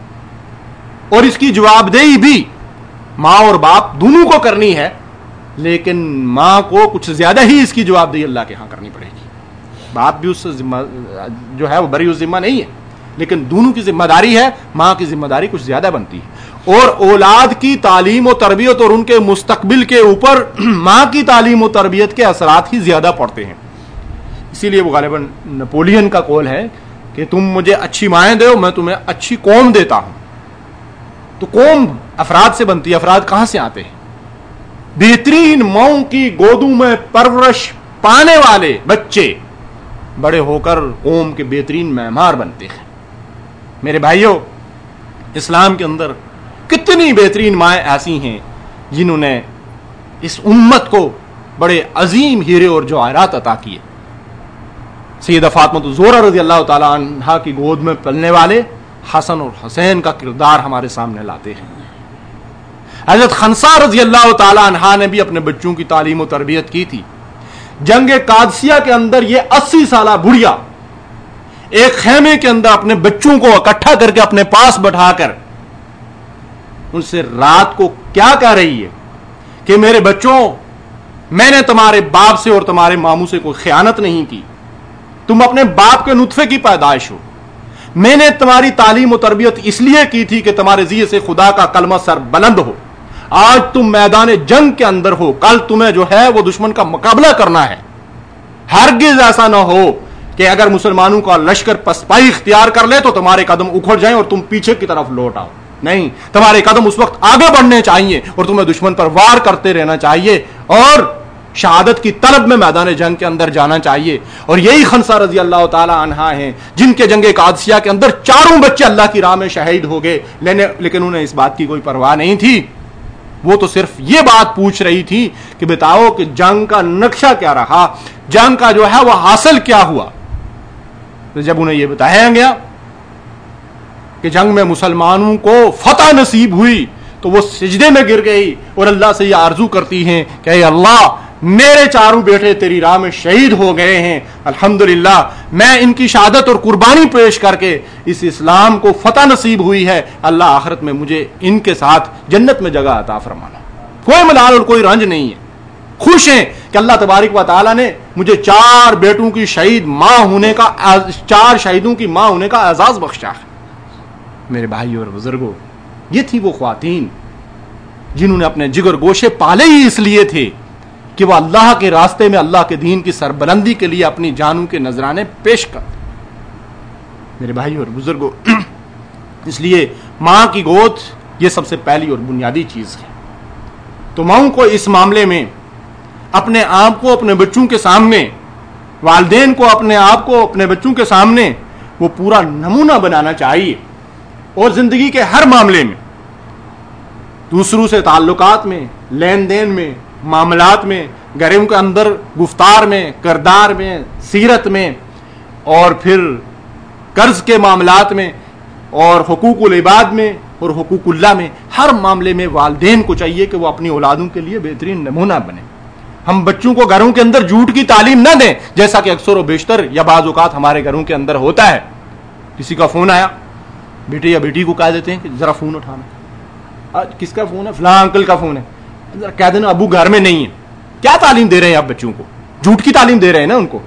اور اس کی جواب دہی بھی ماں اور باپ دونوں کو کرنی ہے، لیکن ماں کو کچھ زیادہ ہی اس کی جواب دہی اللہ کے ہاں کرنی پڑے گی۔ باپ بھی اس سے ذمہ جو ہے وہ بری ذمہ نہیں ہے، لیکن دونوں کی ذمہ داری ہے، ماں کی ذمہ داری کچھ زیادہ بنتی ہے۔ اور اولاد کی تعلیم و تربیت اور ان کے مستقبل کے اوپر ماں کی تعلیم و تربیت کے اثرات ہی زیادہ پڑتے ہیں۔ اسی لیے وہ غالباً نپولین کا قول ہے کہ تم مجھے اچھی مائیں دو، میں تمہیں اچھی قوم دیتا ہوں۔ تو قوم افراد سے بنتی ہے، افراد کہاں سے آتے ہیں؟ بہترین ماؤں کی گودوں میں پرورش پانے والے بچے بڑے ہو کر قوم کے بہترین معمار بنتے ہیں۔ میرے بھائیوں، اسلام کے اندر کتنی بہترین مائیں ایسی ہیں جنہوں نے اس امت کو بڑے عظیم ہیرے اور جواہرات عطا کیے۔ سیدہ فاطمہ الزہرا رضی اللہ تعالی عنہا کی گود میں پلنے والے حسن اور حسین کا کردار ہمارے سامنے لاتے ہیں۔ حضرت خنسا رضی اللہ تعالی عنہا نے بھی اپنے بچوں کی تعلیم و تربیت کی تھی۔ جنگ قادسیہ کے اندر یہ 80 سالہ بڑھیا ایک خیمے کے اندر اپنے بچوں کو اکٹھا کر کے اپنے پاس بٹھا کر ان سے رات کو کیا کہہ رہی ہے کہ میرے بچوں، میں نے تمہارے باپ سے اور تمہارے ماموں سے کوئی خیانت نہیں کی، تم اپنے باپ کے نطفے کی پیدائش ہو، میں نے تمہاری تعلیم و تربیت اس لیے کی تھی کہ تمہارے ذیل سے خدا کا کلمہ سر بلند ہو۔ آج تم میدان جنگ کے اندر ہو، کل تمہیں جو ہے وہ دشمن کا مقابلہ کرنا ہے۔ ہرگز ایسا نہ ہو کہ اگر مسلمانوں کا لشکر پسپائی اختیار کر لے تو تمہارے قدم اکھڑ جائیں اور تم پیچھے کی طرف لوٹ آؤ۔ نہیں, تمہارے قدم اس وقت آگے بڑھنے چاہیے اور تمہیں دشمن پر وار کرتے رہنا چاہیے اور شہادت کی طلب میں میدان جنگ کے اندر جانا چاہیے. اور یہی خنسا رضی اللہ تعالی عنہا ہیں جن کے جنگ قادسیہ کے اندر 4 بچے اللہ کی راہ میں شہید ہو گئے, لیکن انہیں اس بات کی کوئی پرواہ نہیں تھی. وہ تو صرف یہ بات پوچھ رہی تھی کہ بتاؤ کہ جنگ کا نقشہ کیا رہا, جنگ کا جو ہے وہ حاصل کیا ہوا. تو جب انہیں یہ بتایا گیا کہ جنگ میں مسلمانوں کو فتح نصیب ہوئی تو وہ سجدے میں گر گئی اور اللہ سے یہ آرزو کرتی ہیں کہ اے اللہ میرے 4 بیٹے تیری راہ میں شہید ہو گئے ہیں, الحمدللہ میں ان کی شہادت اور قربانی پیش کر کے اس اسلام کو فتح نصیب ہوئی ہے, اللہ آخرت میں مجھے ان کے ساتھ جنت میں جگہ عطا فرمانا. کوئی ملال اور کوئی رنج نہیں ہے, خوش ہیں کہ اللہ تبارک و تعالیٰ نے مجھے 4 بیٹوں کی شہید ماں ہونے کا 4 شہیدوں کی ماں ہونے کا اعزاز بخشا ہے. میرے بھائی اور بزرگوں, یہ تھی وہ خواتین جنہوں نے اپنے جگر گوشے پالے ہی اس لیے تھے کہ وہ اللہ کے راستے میں اللہ کے دین کی سربلندی کے لیے اپنی جانوں کے نذرانے پیش کر. میرے بھائی اور بزرگوں, اس لیے ماں کی گود یہ سب سے پہلی اور بنیادی چیز ہے. تو ماؤں کو اس معاملے میں اپنے آپ کو اپنے بچوں کے سامنے, والدین کو اپنے آپ کو اپنے بچوں کے سامنے وہ پورا نمونہ بنانا چاہیے. اور زندگی کے ہر معاملے میں, دوسروں سے تعلقات میں, لین دین میں, معاملات میں, گھروں کے اندر گفتار میں, کردار میں, سیرت میں, اور پھر قرض کے معاملات میں, اور حقوق العباد میں, اور حقوق اللہ میں, ہر معاملے میں والدین کو چاہیے کہ وہ اپنی اولادوں کے لیے بہترین نمونہ بنے. ہم بچوں کو گھروں کے اندر جھوٹ کی تعلیم نہ دیں, جیسا کہ اکثر و بیشتر یا بعض اوقات ہمارے گھروں کے اندر ہوتا ہے. کسی کا فون آیا, بیٹے یا بیٹی کو کہہ دیتے ہیں کہ ذرا فون اٹھانا. آج کس کا فون ہے؟ فلاں انکل کا فون ہے. ذرا کہہ دینا ابو گھر میں نہیں ہے. کیا تعلیم دے رہے ہیں آپ بچوں کو؟ جھوٹ کی تعلیم دے رہے ہیں نا ان کو.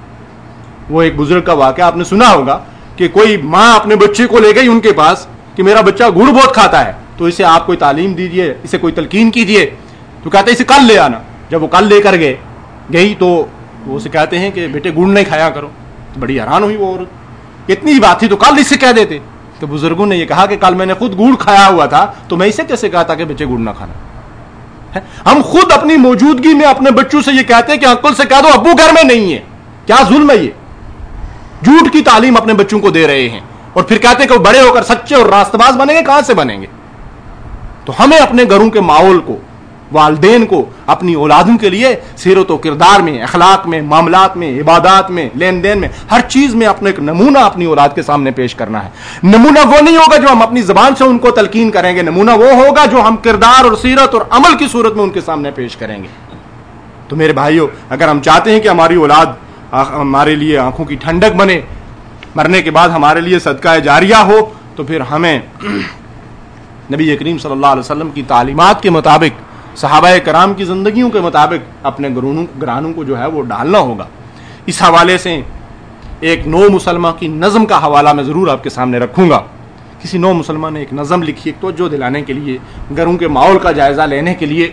وہ ایک بزرگ کا واقعہ آپ نے سنا ہوگا کہ کوئی ماں اپنے بچے کو لے گئی ان کے پاس کہ میرا بچہ گڑ بہت کھاتا ہے, تو اسے آپ کوئی تعلیم دیجیے, اسے کوئی تلقین کیجیے. تو کہتے ہیں اسے کل لے آنا. جب وہ کل لے کر گئی تو وہ اسے کہتے ہیں کہ بیٹے گڑ نہیں کھایا کرو. تو بڑی حیران ہوئی وہ عورت, اتنی ہی بات تھی تو کل اس سے کہہ دیتے. تو بزرگوں نے یہ کہا کہ کل میں نے خود گڑ کھایا ہوا تھا تو میں اسے کیسے کہا تھا کہ بچے گڑ نہ کھانا. ہم خود اپنی موجودگی میں اپنے بچوں سے یہ کہتے ہیں کہ انکل سے کہہ دو ابو گھر میں نہیں ہے. کیا ظلم ہے یہ؟ جھوٹ کی تعلیم اپنے بچوں کو دے رہے ہیں اور پھر کہتے ہیں کہ وہ بڑے ہو کر سچے اور راست باز بنیں گے. کہاں سے بنیں گے؟ تو ہمیں اپنے گھروں کے ماحول کو, والدین کو اپنی اولادوں کے لیے سیرت و کردار میں, اخلاق میں, معاملات میں, عبادات میں, لین دین میں, ہر چیز میں اپنے ایک نمونہ اپنی اولاد کے سامنے پیش کرنا ہے. نمونہ وہ نہیں ہوگا جو ہم اپنی زبان سے ان کو تلقین کریں گے, نمونہ وہ ہوگا جو ہم کردار اور سیرت اور عمل کی صورت میں ان کے سامنے پیش کریں گے. تو میرے بھائیوں, اگر ہم چاہتے ہیں کہ ہماری اولاد ہمارے لیے آنکھوں کی ٹھنڈک بنے, مرنے کے بعد ہمارے لیے صدقہ جاریہ ہو, تو پھر ہمیں نبی کریم صلی اللہ علیہ وسلم کی تعلیمات کے مطابق, صحابہ کرام کی زندگیوں کے مطابق اپنے گرانوں کو جو ہے وہ ڈالنا ہوگا. اس حوالے سے ایک نو مسلمہ کی نظم کا حوالہ میں ضرور آپ کے سامنے رکھوں گا. کسی نو مسلمہ نے ایک نظم لکھی, ایک توجہ دلانے کے لیے, گھروں کے ماحول کا جائزہ لینے کے لیے,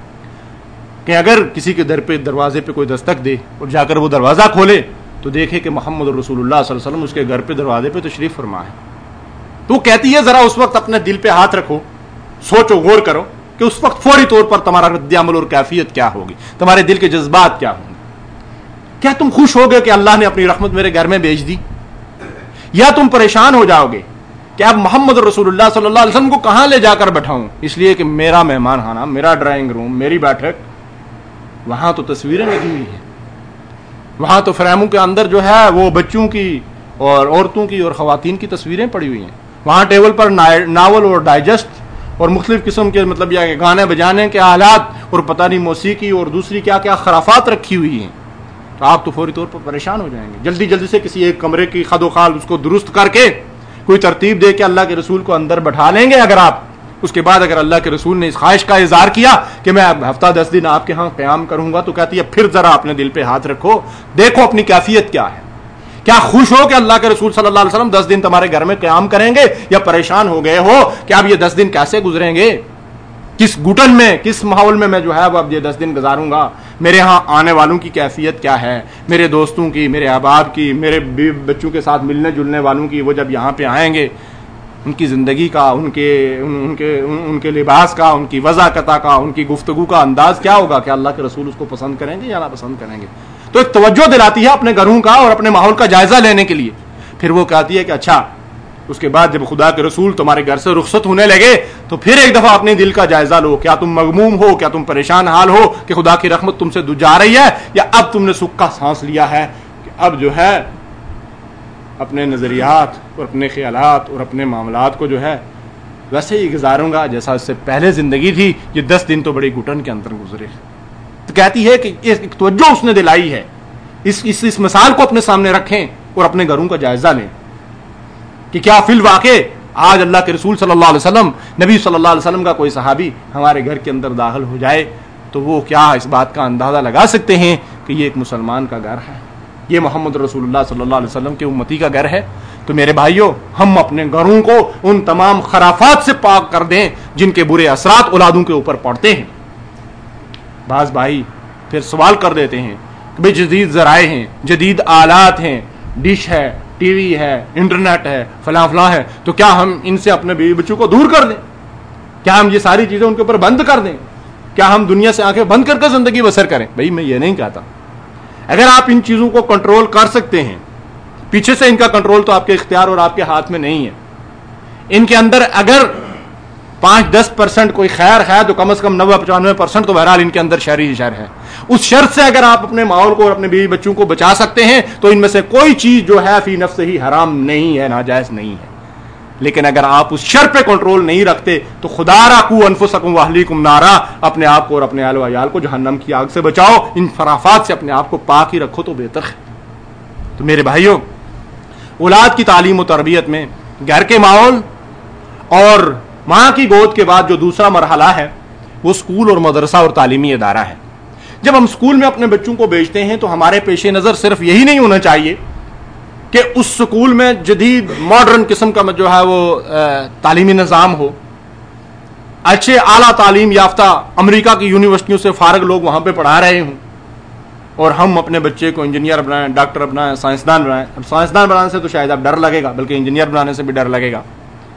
کہ اگر کسی کے دروازے پہ کوئی دستک دے اور جا کر وہ دروازہ کھولے تو دیکھے کہ محمد رسول اللہ صلی اللہ علیہ وسلم اس کے گھر پہ دروازے پہ تشریف فرما ہے. تو وہ کہتی ہے ذرا اس وقت اپنے دل پہ ہاتھ رکھو, سوچو, غور کرو کہ اس وقت فوری طور پر تمہارا رد عمل اور کیفیت کیا ہوگی, تمہارے دل کے جذبات کیا ہوں گے. کیا تم خوش ہوگے کہ اللہ نے اپنی رحمت میرے گھر میں بھیج دی, یا تم پریشان ہو جاؤ گے کہ اب محمد رسول اللہ صلی اللہ علیہ وسلم کو کہاں لے جا کر بٹھاؤں, اس لیے کہ میرا مہمان خانہ, میرا ڈرائنگ روم, میری بیٹھک, وہاں تو تصویریں لگی ہوئی ہیں, وہاں تو فریموں کے اندر جو ہے وہ بچوں کی اور عورتوں کی اور خواتین کی تصویریں پڑی ہوئی ہیں, وہاں ٹیبل پر ناول اور ڈائجسٹ اور مختلف قسم کے مطلب یہ گانے بجانے کے آلات اور پتہ نہیں موسیقی اور دوسری کیا کیا خرافات رکھی ہوئی ہیں. تو آپ تو فوری طور پر پریشان ہو جائیں گے. جلدی جلدی سے کسی ایک کمرے کی خد و خال اس کو درست کر کے کوئی ترتیب دے کے اللہ کے رسول کو اندر بٹھا لیں گے. اگر آپ اس کے بعد اگر اللہ کے رسول نے اس خواہش کا اظہار کیا کہ میں ہفتہ 10 دن آپ کے ہاں قیام کروں گا, تو کہتی ہے پھر ذرا اپنے دل پہ ہاتھ رکھو, دیکھو اپنی کیفیت کیا ہے. کیا خوش ہو کہ اللہ کے رسول صلی اللہ علیہ وسلم 10 دن تمہارے گھر میں قیام کریں گے, یا پریشان ہو گئے ہو کہ اب یہ 10 دن کیسے گزریں گے, کس گھٹن میں, کس ماحول میں جو ہے وہ اب یہ 10 دن گزاروں گا, میرے ہاں آنے والوں کی کیفیت کیا ہے, میرے دوستوں کی, میرے احباب کی, میرے بچوں کے ساتھ ملنے جلنے والوں کی, وہ جب یہاں پہ آئیں گے ان کی زندگی کا، ان کے لباس کا، ان کی وضاحت کا، ان کی گفتگو کا انداز کیا ہوگا کہ اللہ کے رسول اس کو پسند کریں گے یا نا پسند کریں گے. تو ایک توجہ دلاتی ہے اپنے گھروں کا اور اپنے ماحول کا جائزہ لینے کے لیے. پھر وہ کہتی ہے کہ اچھا اس کے بعد جب خدا کے رسول تمہارے گھر سے رخصت ہونے لگے تو پھر ایک دفعہ اپنے دل کا جائزہ لو. کیا تم مغموم ہو؟ کیا تم پریشان حال ہو کہ خدا کی رحمت تم سے دور جا رہی ہے؟ یا اب تم نے سکھ کا سانس لیا ہے کہ اب جو ہے اپنے نظریات اور اپنے خیالات اور اپنے معاملات کو جو ہے ویسے ہی گزاروں گا جیسا اس سے پہلے زندگی تھی. یہ 10 دن تو بڑی گھٹن کے اندر گزرے. تو کہتی ہے کہ ایک توجہ اس نے دلائی ہے. اس مثال کو اپنے سامنے رکھیں اور اپنے گھروں کا جائزہ لیں کہ کیا فی الواقع آج اللہ کے رسول صلی اللہ علیہ وسلم، نبی صلی اللہ علیہ وسلم کا کوئی صحابی ہمارے گھر کے اندر داخل ہو جائے تو وہ کیا اس بات کا اندازہ لگا سکتے ہیں کہ یہ ایک مسلمان کا گھر ہے، یہ محمد رسول اللہ صلی اللہ علیہ وسلم کے امتی کا گھر ہے. تو میرے بھائیوں، ہم اپنے گھروں کو ان تمام خرافات سے پاک کر دیں جن کے برے اثرات اولادوں کے اوپر پڑتے ہیں. بعض بھائی پھر سوال کر دیتے ہیں کہ بھئی جدید ذرائع ہیں، جدید آلات ہیں، ڈش ہے، ٹی وی ہے، انٹرنیٹ ہے، فلاں فلاں ہے، تو کیا ہم ان سے اپنے بیوی بچوں کو دور کر دیں؟ کیا ہم یہ ساری چیزیں ان کے اوپر بند کر دیں؟ کیا ہم دنیا سے آنکھیں بند کر کے زندگی بسر کریں؟ بھائی میں یہ نہیں کہتا. اگر آپ ان چیزوں کو کنٹرول کر سکتے ہیں، پیچھے سے ان کا کنٹرول تو آپ کے اختیار اور آپ کے ہاتھ میں نہیں ہے. ان کے اندر اگر 5-10% کوئی خیر ہے تو کم از کم 90-95% تو بہرحال ان کے اندر شر ہی شر ہے. اس شر سے اگر آپ اپنے ماحول کو اور اپنے بیوی بچوں کو بچا سکتے ہیں تو ان میں سے کوئی چیز جو ہے فی نفس ہی حرام نہیں ہے، ناجائز نہیں ہے. لیکن اگر آپ اس شر پہ کنٹرول نہیں رکھتے تو خدا را کو انفسکم واہلیکم نارا، اپنے آپ کو اور اپنے اہل و عیال کو جہنم کی آگ سے بچاؤ. ان خرافات سے اپنے آپ کو پاک ہی رکھو تو بہتر ہے. تو میرے بھائیوں، اولاد کی تعلیم و تربیت میں گھر کے ماحول اور ماں کی گود کے بعد جو دوسرا مرحلہ ہے وہ اسکول اور مدرسہ اور تعلیمی ادارہ ہے. جب ہم اسکول میں اپنے بچوں کو بھیجتے ہیں تو ہمارے پیش نظر صرف یہی نہیں ہونا چاہیے کہ اس اسکول میں جدید ماڈرن قسم کا جو ہے وہ تعلیمی نظام ہو، اچھے اعلیٰ تعلیم یافتہ امریکہ کی یونیورسٹیوں سے فارغ لوگ وہاں پہ پڑھا رہے ہوں اور ہم اپنے بچے کو انجینئر بنائیں، ڈاکٹر بنائیں، سائنسدان بنائیں. اب سائنسدان بنانے سے تو شاید اب ڈر لگے گا، بلکہ انجینئر بنانے سے بھی ڈر لگے گا.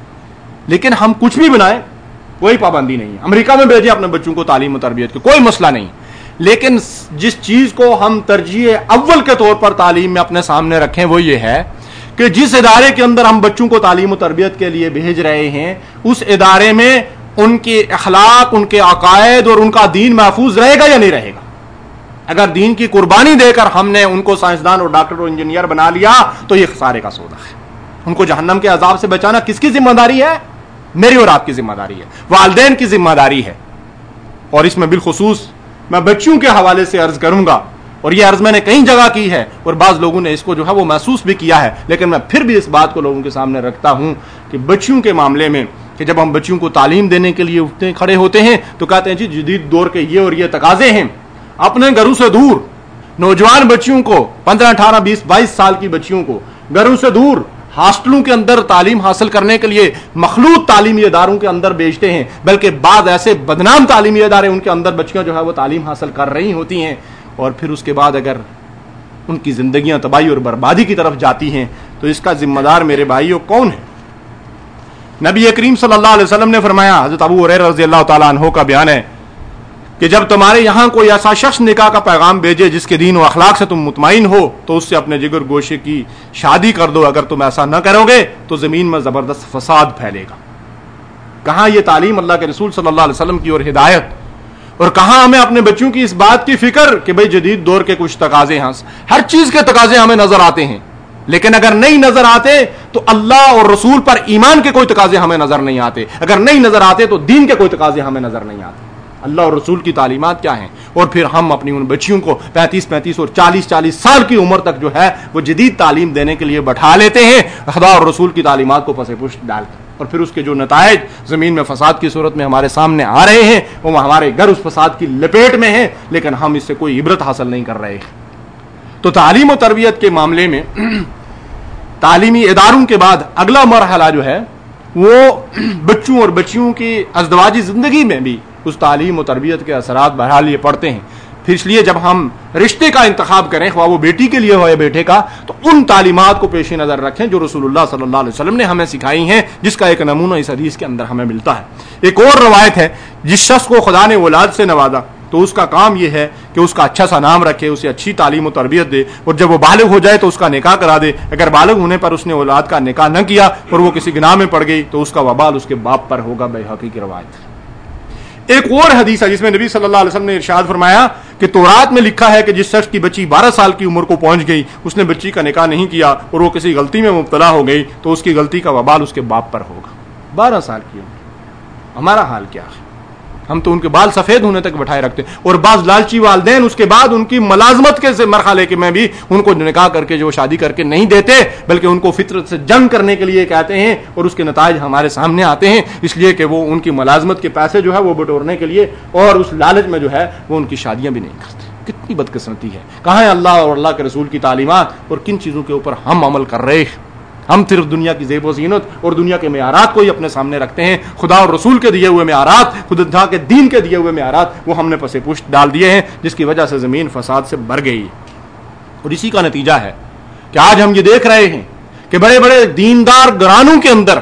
لیکن ہم کچھ بھی بنائیں کوئی پابندی نہیں ہے. امریکہ میں بھیجیں اپنے بچوں کو تعلیم و تربیت کی، کوئی مسئلہ نہیں. لیکن جس چیز کو ہم ترجیح اول کے طور پر تعلیم میں اپنے سامنے رکھیں وہ یہ ہے کہ جس ادارے کے اندر ہم بچوں کو تعلیم و تربیت کے لیے بھیج رہے ہیں اس ادارے میں ان کے اخلاق، ان کے عقائد اور ان کا دین محفوظ رہے گا یا نہیں رہے گا. اگر دین کی قربانی دے کر ہم نے ان کو سائنسدان اور ڈاکٹر اور انجینئر بنا لیا تو یہ خسارے کا سودا ہے. ان کو جہنم کے عذاب سے بچانا کس کی ذمہ داری ہے؟ میری اور آپ کی ذمہ داری ہے، والدین کی ذمہ داری ہے. اور اس میں بالخصوص میں بچوں کے حوالے سے عرض کروں گا، اور یہ عرض میں نے کئی جگہ کی ہے اور بعض لوگوں نے اس کو جو ہے وہ محسوس بھی کیا ہے، لیکن میں پھر بھی اس بات کو لوگوں کے سامنے رکھتا ہوں کہ بچوں کے معاملے میں کہ جب ہم بچوں کو تعلیم دینے کے لیے اٹھتے کھڑے ہوتے ہیں تو کہتے ہیں جی جدید دور کے یہ اور یہ تقاضے ہیں. اپنے گھروں سے دور نوجوان بچیوں کو 15, 18, 20, 22 سال کی بچیوں کو گھروں سے دور ہاسٹلوں کے اندر تعلیم حاصل کرنے کے لیے مخلوط تعلیمی اداروں کے اندر بھیجتے ہیں، بلکہ بعض ایسے بدنام تعلیمی ادارے ان کے اندر بچیاں جو ہے وہ تعلیم حاصل کر رہی ہوتی ہیں، اور پھر اس کے بعد اگر ان کی زندگیاں تباہی اور بربادی کی طرف جاتی ہیں تو اس کا ذمہ دار میرے بھائیوں کون ہے؟ نبی کریم صلی اللہ علیہ وسلم نے فرمایا، حضرت ابو ہریرہ رضی اللہ تعالیٰ عنہ کا بیان ہے کہ جب تمہارے یہاں کوئی ایسا شخص نکاح کا پیغام بھیجے جس کے دین و اخلاق سے تم مطمئن ہو تو اس سے اپنے جگر گوشے کی شادی کر دو. اگر تم ایسا نہ کرو گے تو زمین میں زبردست فساد پھیلے گا. کہاں یہ تعلیم اللہ کے رسول صلی اللہ علیہ وسلم کی اور ہدایت، اور کہاں ہمیں اپنے بچوں کی اس بات کی فکر کہ بھئی جدید دور کے کچھ تقاضے ہیں، ہر چیز کے تقاضے ہمیں نظر آتے ہیں، لیکن اگر نہیں نظر آتے تو اللہ اور رسول پر ایمان کے کوئی تقاضے ہمیں نظر نہیں آتے. اگر نہیں نظر آتے تو دین کے کوئی تقاضے ہمیں نظر نہیں آتے. اللہ اور رسول کی تعلیمات کیا ہیں؟ اور پھر ہم اپنی ان بچیوں کو 35 اور 40 سال کی عمر تک جو ہے وہ جدید تعلیم دینے کے لیے بٹھا لیتے ہیں خدا اور رسول کی تعلیمات کو پس پشت ڈال کر، اور پھر اس کے جو نتائج زمین میں فساد کی صورت میں ہمارے سامنے آ رہے ہیں وہ ہمارے گھر اس فساد کی لپیٹ میں ہیں، لیکن ہم اس سے کوئی عبرت حاصل نہیں کر رہے. تو تعلیم و تربیت کے معاملے میں تعلیمی اداروں کے بعد اگلا مرحلہ جو ہے وہ بچوں اور بچیوں کی ازدواجی زندگی میں بھی اس تعلیم و تربیت کے اثرات بہرحال یہ پڑتے ہیں. پھر اس لیے جب ہم رشتے کا انتخاب کریں، خواہ وہ بیٹی کے لیے ہو یا بیٹے کا، تو ان تعلیمات کو پیش نظر رکھیں جو رسول اللہ صلی اللہ علیہ وسلم نے ہمیں سکھائی ہیں، جس کا ایک نمونہ اس حدیث کے اندر ہمیں ملتا ہے۔ ایک اور روایت ہے، جس شخص کو خدا نے اولاد سے نوازا تو اس کا کام یہ ہے کہ اس کا اچھا سا نام رکھے، اسے اچھی تعلیم و تربیت دے، اور جب وہ بالغ ہو جائے تو اس کا نکاح کرا دے۔ اگر بالغ ہونے پر اس نے اولاد کا نکاح نہ کیا اور وہ کسی گناہ میں پڑ گئی تو اس کا وبال اس کے باپ پر ہوگا، بیہقی کی روایت۔ ایک اور حدیث ہے جس میں نبی صلی اللہ علیہ وسلم نے ارشاد فرمایا کہ تورات میں لکھا ہے کہ جس شخص کی بچی 12 سال کی عمر کو پہنچ گئی، اس نے بچی کا نکاح نہیں کیا اور وہ کسی غلطی میں مبتلا ہو گئی تو اس کی غلطی کا وبال اس کے باپ پر ہوگا۔ 12 سال کی عمر، ہمارا حال کیا ہے؟ ہم تو ان کے بال سفید ہونے تک بٹھائے رکھتے ہیں، اور بعض لالچی والدین اس کے بعد ان کی ملازمت کے مرحلے کے میں بھی ان کو نکاح کر کے جو شادی کر کے نہیں دیتے، بلکہ ان کو فطرت سے جنگ کرنے کے لیے کہتے ہیں، اور اس کے نتائج ہمارے سامنے آتے ہیں، اس لیے کہ وہ ان کی ملازمت کے پیسے جو ہے وہ بٹورنے کے لیے اور اس لالچ میں جو ہے وہ ان کی شادیاں بھی نہیں کرتے۔ کتنی بدقسمتی ہے! کہاں ہے اللہ اور اللہ کے رسول کی تعلیمات، اور کن چیزوں کے اوپر ہم عمل کر رہے ہیں؟ ہم صرف دنیا کی زیب و زینت اور دنیا کے معیارات کو ہی اپنے سامنے رکھتے ہیں۔ خدا اور رسول کے دیے ہوئے معیارات، خدا کے دین کے دیے ہوئے معیارات، وہ ہم نے پس پشت ڈال دیے ہیں، جس کی وجہ سے زمین فساد سے بھر گئی ہے۔ اور اسی کا نتیجہ ہے کہ آج ہم یہ دیکھ رہے ہیں کہ بڑے بڑے دیندار گھرانوں کے اندر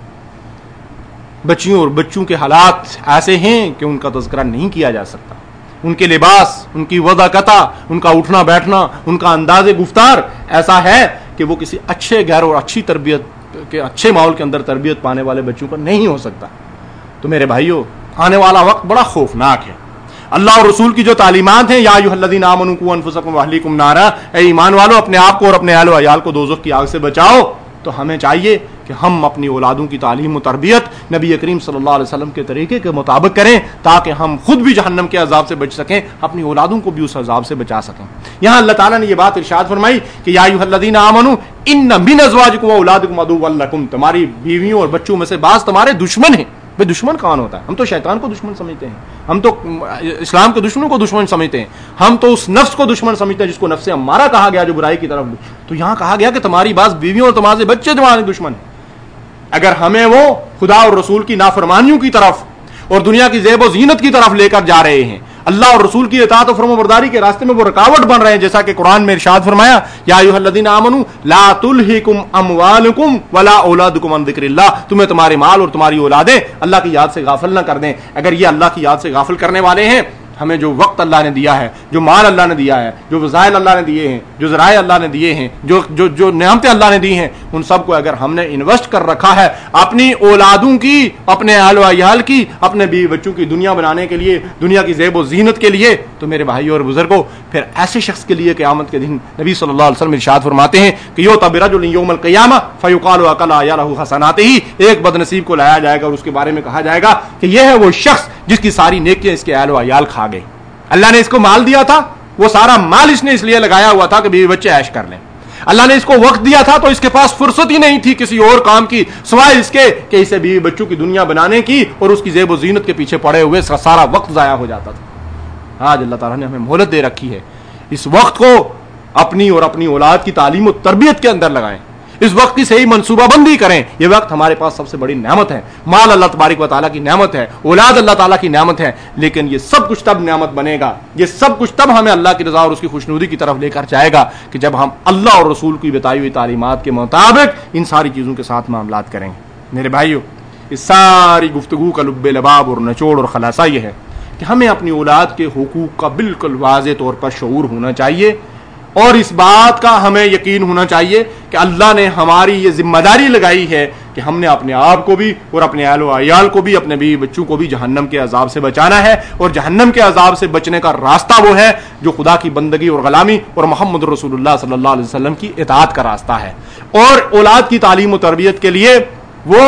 بچیوں اور بچوں کے حالات ایسے ہیں کہ ان کا تذکرہ نہیں کیا جا سکتا۔ ان کے لباس، ان کی وضاقت، ان کا اٹھنا بیٹھنا، ان کا انداز گفتار ایسا ہے کہ وہ کسی اچھے گھر اور اچھی تربیت کے اچھے ماحول کے اندر تربیت پانے والے بچوں کا نہیں ہو سکتا۔ تو میرے بھائیو، آنے والا وقت بڑا خوفناک ہے۔ اللہ اور رسول کی جو تعلیمات ہیں، یا ایھا الذین آمنوا قوا انفسکم واہلیکم نارا، اے ایمان والو اپنے آپ کو اور اپنے اہل و عیال کو دوزخ کی آگ سے بچاؤ، تو ہمیں چاہیے کہ ہم اپنی اولادوں کی تعلیم و تربیت نبی کریم صلی اللہ علیہ وسلم کے طریقے کے مطابق کریں، تاکہ ہم خود بھی جہنم کے عذاب سے بچ سکیں، اپنی اولادوں کو بھی اس عذاب سے بچا سکیں۔ یہاں اللہ تعالیٰ نے یہ بات ارشاد فرمائی کہ یا ایھا الذین آمنوا ان من ازواجکم واولادکم عدو لکم، تمہاری بیویوں اور بچوں میں سے بعض تمہارے دشمن ہیں۔ بھئی دشمن کون ہوتا ہے؟ ہم تو شیطان کو دشمن سمجھتے ہیں، ہم تو اسلام کے دشمنوں کو دشمن سمجھتے ہیں، ہم تو اس نفس کو دشمن سمجھتے ہیں جس کو نفس امارہ کہا گیا، جو برائی کی طرف۔ تو یہاں کہا گیا کہ تمہاری بعض بیویوں اور تمہارے بچے تمہارے دشمن ہیں۔ اگر ہمیں وہ خدا اور رسول کی نافرمانیوں کی طرف اور دنیا کی زیب و زینت کی طرف لے کر جا رہے ہیں، اللہ اور رسول کی اطاعت و فرمانبرداری کے راستے میں وہ رکاوٹ بن رہے ہیں، جیسا کہ قرآن میں ارشاد فرمایا یا ایھا الذین آمنوا لا تلہکم اموالکم ولا اولادکم عن ذکر اللہ، تمہیں تمہارے مال اور تمہاری اولادیں اللہ کی یاد سے غافل نہ کر دیں۔ اگر یہ اللہ کی یاد سے غافل کرنے والے ہیں، ہمیں جو وقت اللہ نے دیا ہے، جو مال اللہ نے دیا ہے، جو وسائل اللہ نے دیے ہیں، جو ذرائع اللہ نے دیے ہیں، جو نعمتیں اللہ نے دی ہیں، ان سب کو اگر ہم نے انویسٹ کر رکھا ہے اپنی اولادوں کی، اپنے اہل و عیال کی، اپنے بیوی بچوں کی دنیا بنانے کے لیے، دنیا کی زیب و زینت کے لیے، تو میرے بھائیوں اور بزرگوں، پھر ایسے شخص کے لیے قیامت کے دن نبی صلی اللہ علیہ وسلم ارشاد فرماتے ہیں کہ یؤتی برجل یوم القیامہ فیقال اکل عیالہ حسناتہ، ایک بد نصیب کو لایا جائے گا اور اس کے بارے میں کہا جائے گا کہ یہ ہے وہ شخص جس کی ساری نیکیاں اس کے اہل و عیال کھا گئی۔ اللہ نے اس کو مال دیا تھا، وہ سارا مال اس نے اس لیے لگایا ہوا تھا کہ بیوی بچے عیش کر لیں۔ اللہ نے اس کو وقت دیا تھا تو اس کے پاس فرصت ہی نہیں تھی کسی اور کام کی سوائے اس کے کہ اسے بیوی بچوں کی دنیا بنانے کی اور اس کی زیب و زینت کے پیچھے پڑے ہوئے سارا وقت ضائع ہو جاتا تھا۔ آج اللہ تعالیٰ نے ہمیں مہلت دے رکھی ہے، اس وقت کو اپنی اور اپنی اولاد کی تعلیم و تربیت کے اندر لگائیں، اس وقت کی صحیح منصوبہ بندی کریں۔ یہ وقت ہمارے پاس سب سے بڑی نعمت ہے، مال اللہ تبارک و تعالیٰ کی نعمت ہے، اولاد اللہ تعالیٰ کی نعمت ہے، لیکن یہ سب کچھ تب نعمت بنے گا، یہ سب کچھ تب ہمیں اللہ کی رضا اور اس کی خوشنودی کی طرف لے کر جائے گا کہ جب ہم اللہ اور رسول کی بتائی ہوئی تعلیمات کے مطابق ان ساری چیزوں کے ساتھ معاملات کریں گے۔ میرے بھائیو، اس ساری گفتگو کا لب لباب اور نچوڑ اور خلاصہ یہ ہے کہ ہمیں اپنی اولاد کے حقوق کا بالکل واضح طور پر شعور ہونا چاہیے، اور اس بات کا ہمیں یقین ہونا چاہیے کہ اللہ نے ہماری یہ ذمہ داری لگائی ہے کہ ہم نے اپنے آپ کو بھی اور اپنے اہل و عیال کو بھی، اپنے بیوی بچوں کو بھی جہنم کے عذاب سے بچانا ہے، اور جہنم کے عذاب سے بچنے کا راستہ وہ ہے جو خدا کی بندگی اور غلامی اور محمد رسول اللہ صلی اللہ علیہ وسلم کی اطاعت کا راستہ ہے۔ اور اولاد کی تعلیم و تربیت کے لیے وہ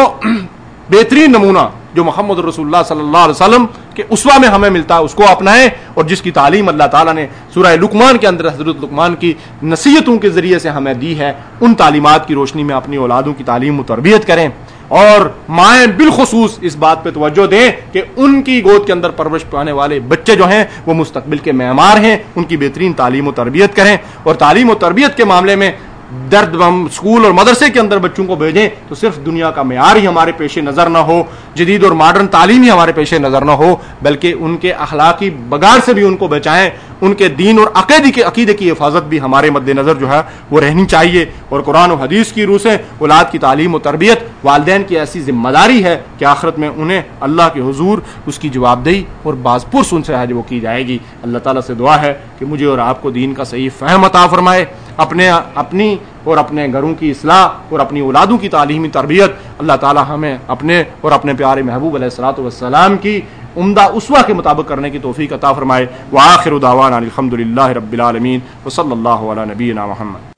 بہترین نمونہ جو محمد رسول اللہ صلی اللہ علیہ وسلم کے اسوہ میں ہمیں ملتا ہے اس کو اپنائیں، اور جس کی تعلیم اللہ تعالیٰ نے سورہ لقمان کے اندر حضرت لقمان کی نصیحتوں کے ذریعے سے ہمیں دی ہے، ان تعلیمات کی روشنی میں اپنی اولادوں کی تعلیم و تربیت کریں، اور مائیں بالخصوص اس بات پہ توجہ دیں کہ ان کی گود کے اندر پرورش پانے والے بچے جو ہیں وہ مستقبل کے معمار ہیں، ان کی بہترین تعلیم و تربیت کریں۔ اور تعلیم و تربیت کے معاملے میں درد ہم اسکول اور مدرسے کے اندر بچوں کو بھیجیں تو صرف دنیا کا معیار ہی ہمارے پیش نظر نہ ہو، جدید اور ماڈرن تعلیم ہی ہمارے پیش نظر نہ ہو، بلکہ ان کے اخلاقی بگاڑ سے بھی ان کو بچائیں، ان کے دین اور عقیدے کی حفاظت بھی ہمارے مد نظر جو ہے وہ رہنی چاہیے۔ اور قرآن و حدیث کی روح سے اولاد کی تعلیم و تربیت والدین کی ایسی ذمہ داری ہے کہ آخرت میں انہیں اللہ کے حضور اس کی جواب دہی اور باز پرس ان سے ہے جو وہ کی جائے گی۔ اللہ تعالیٰ سے دعا ہے کہ مجھے اور آپ کو دین کا صحیح فہم عطا فرمائے، اپنی اور اپنے گھروں کی اصلاح اور اپنی اولادوں کی تعلیمی تربیت اللہ تعالیٰ ہمیں اپنے اور اپنے پیارے محبوب علیہ الصلوۃ والسلام کی عمدہ اسوہ کے مطابق کرنے کی توفیق عطا فرمائے۔ وآخر دعوانا الحمد للہ رب العالمین وصلی اللہ علی نبینا محمد۔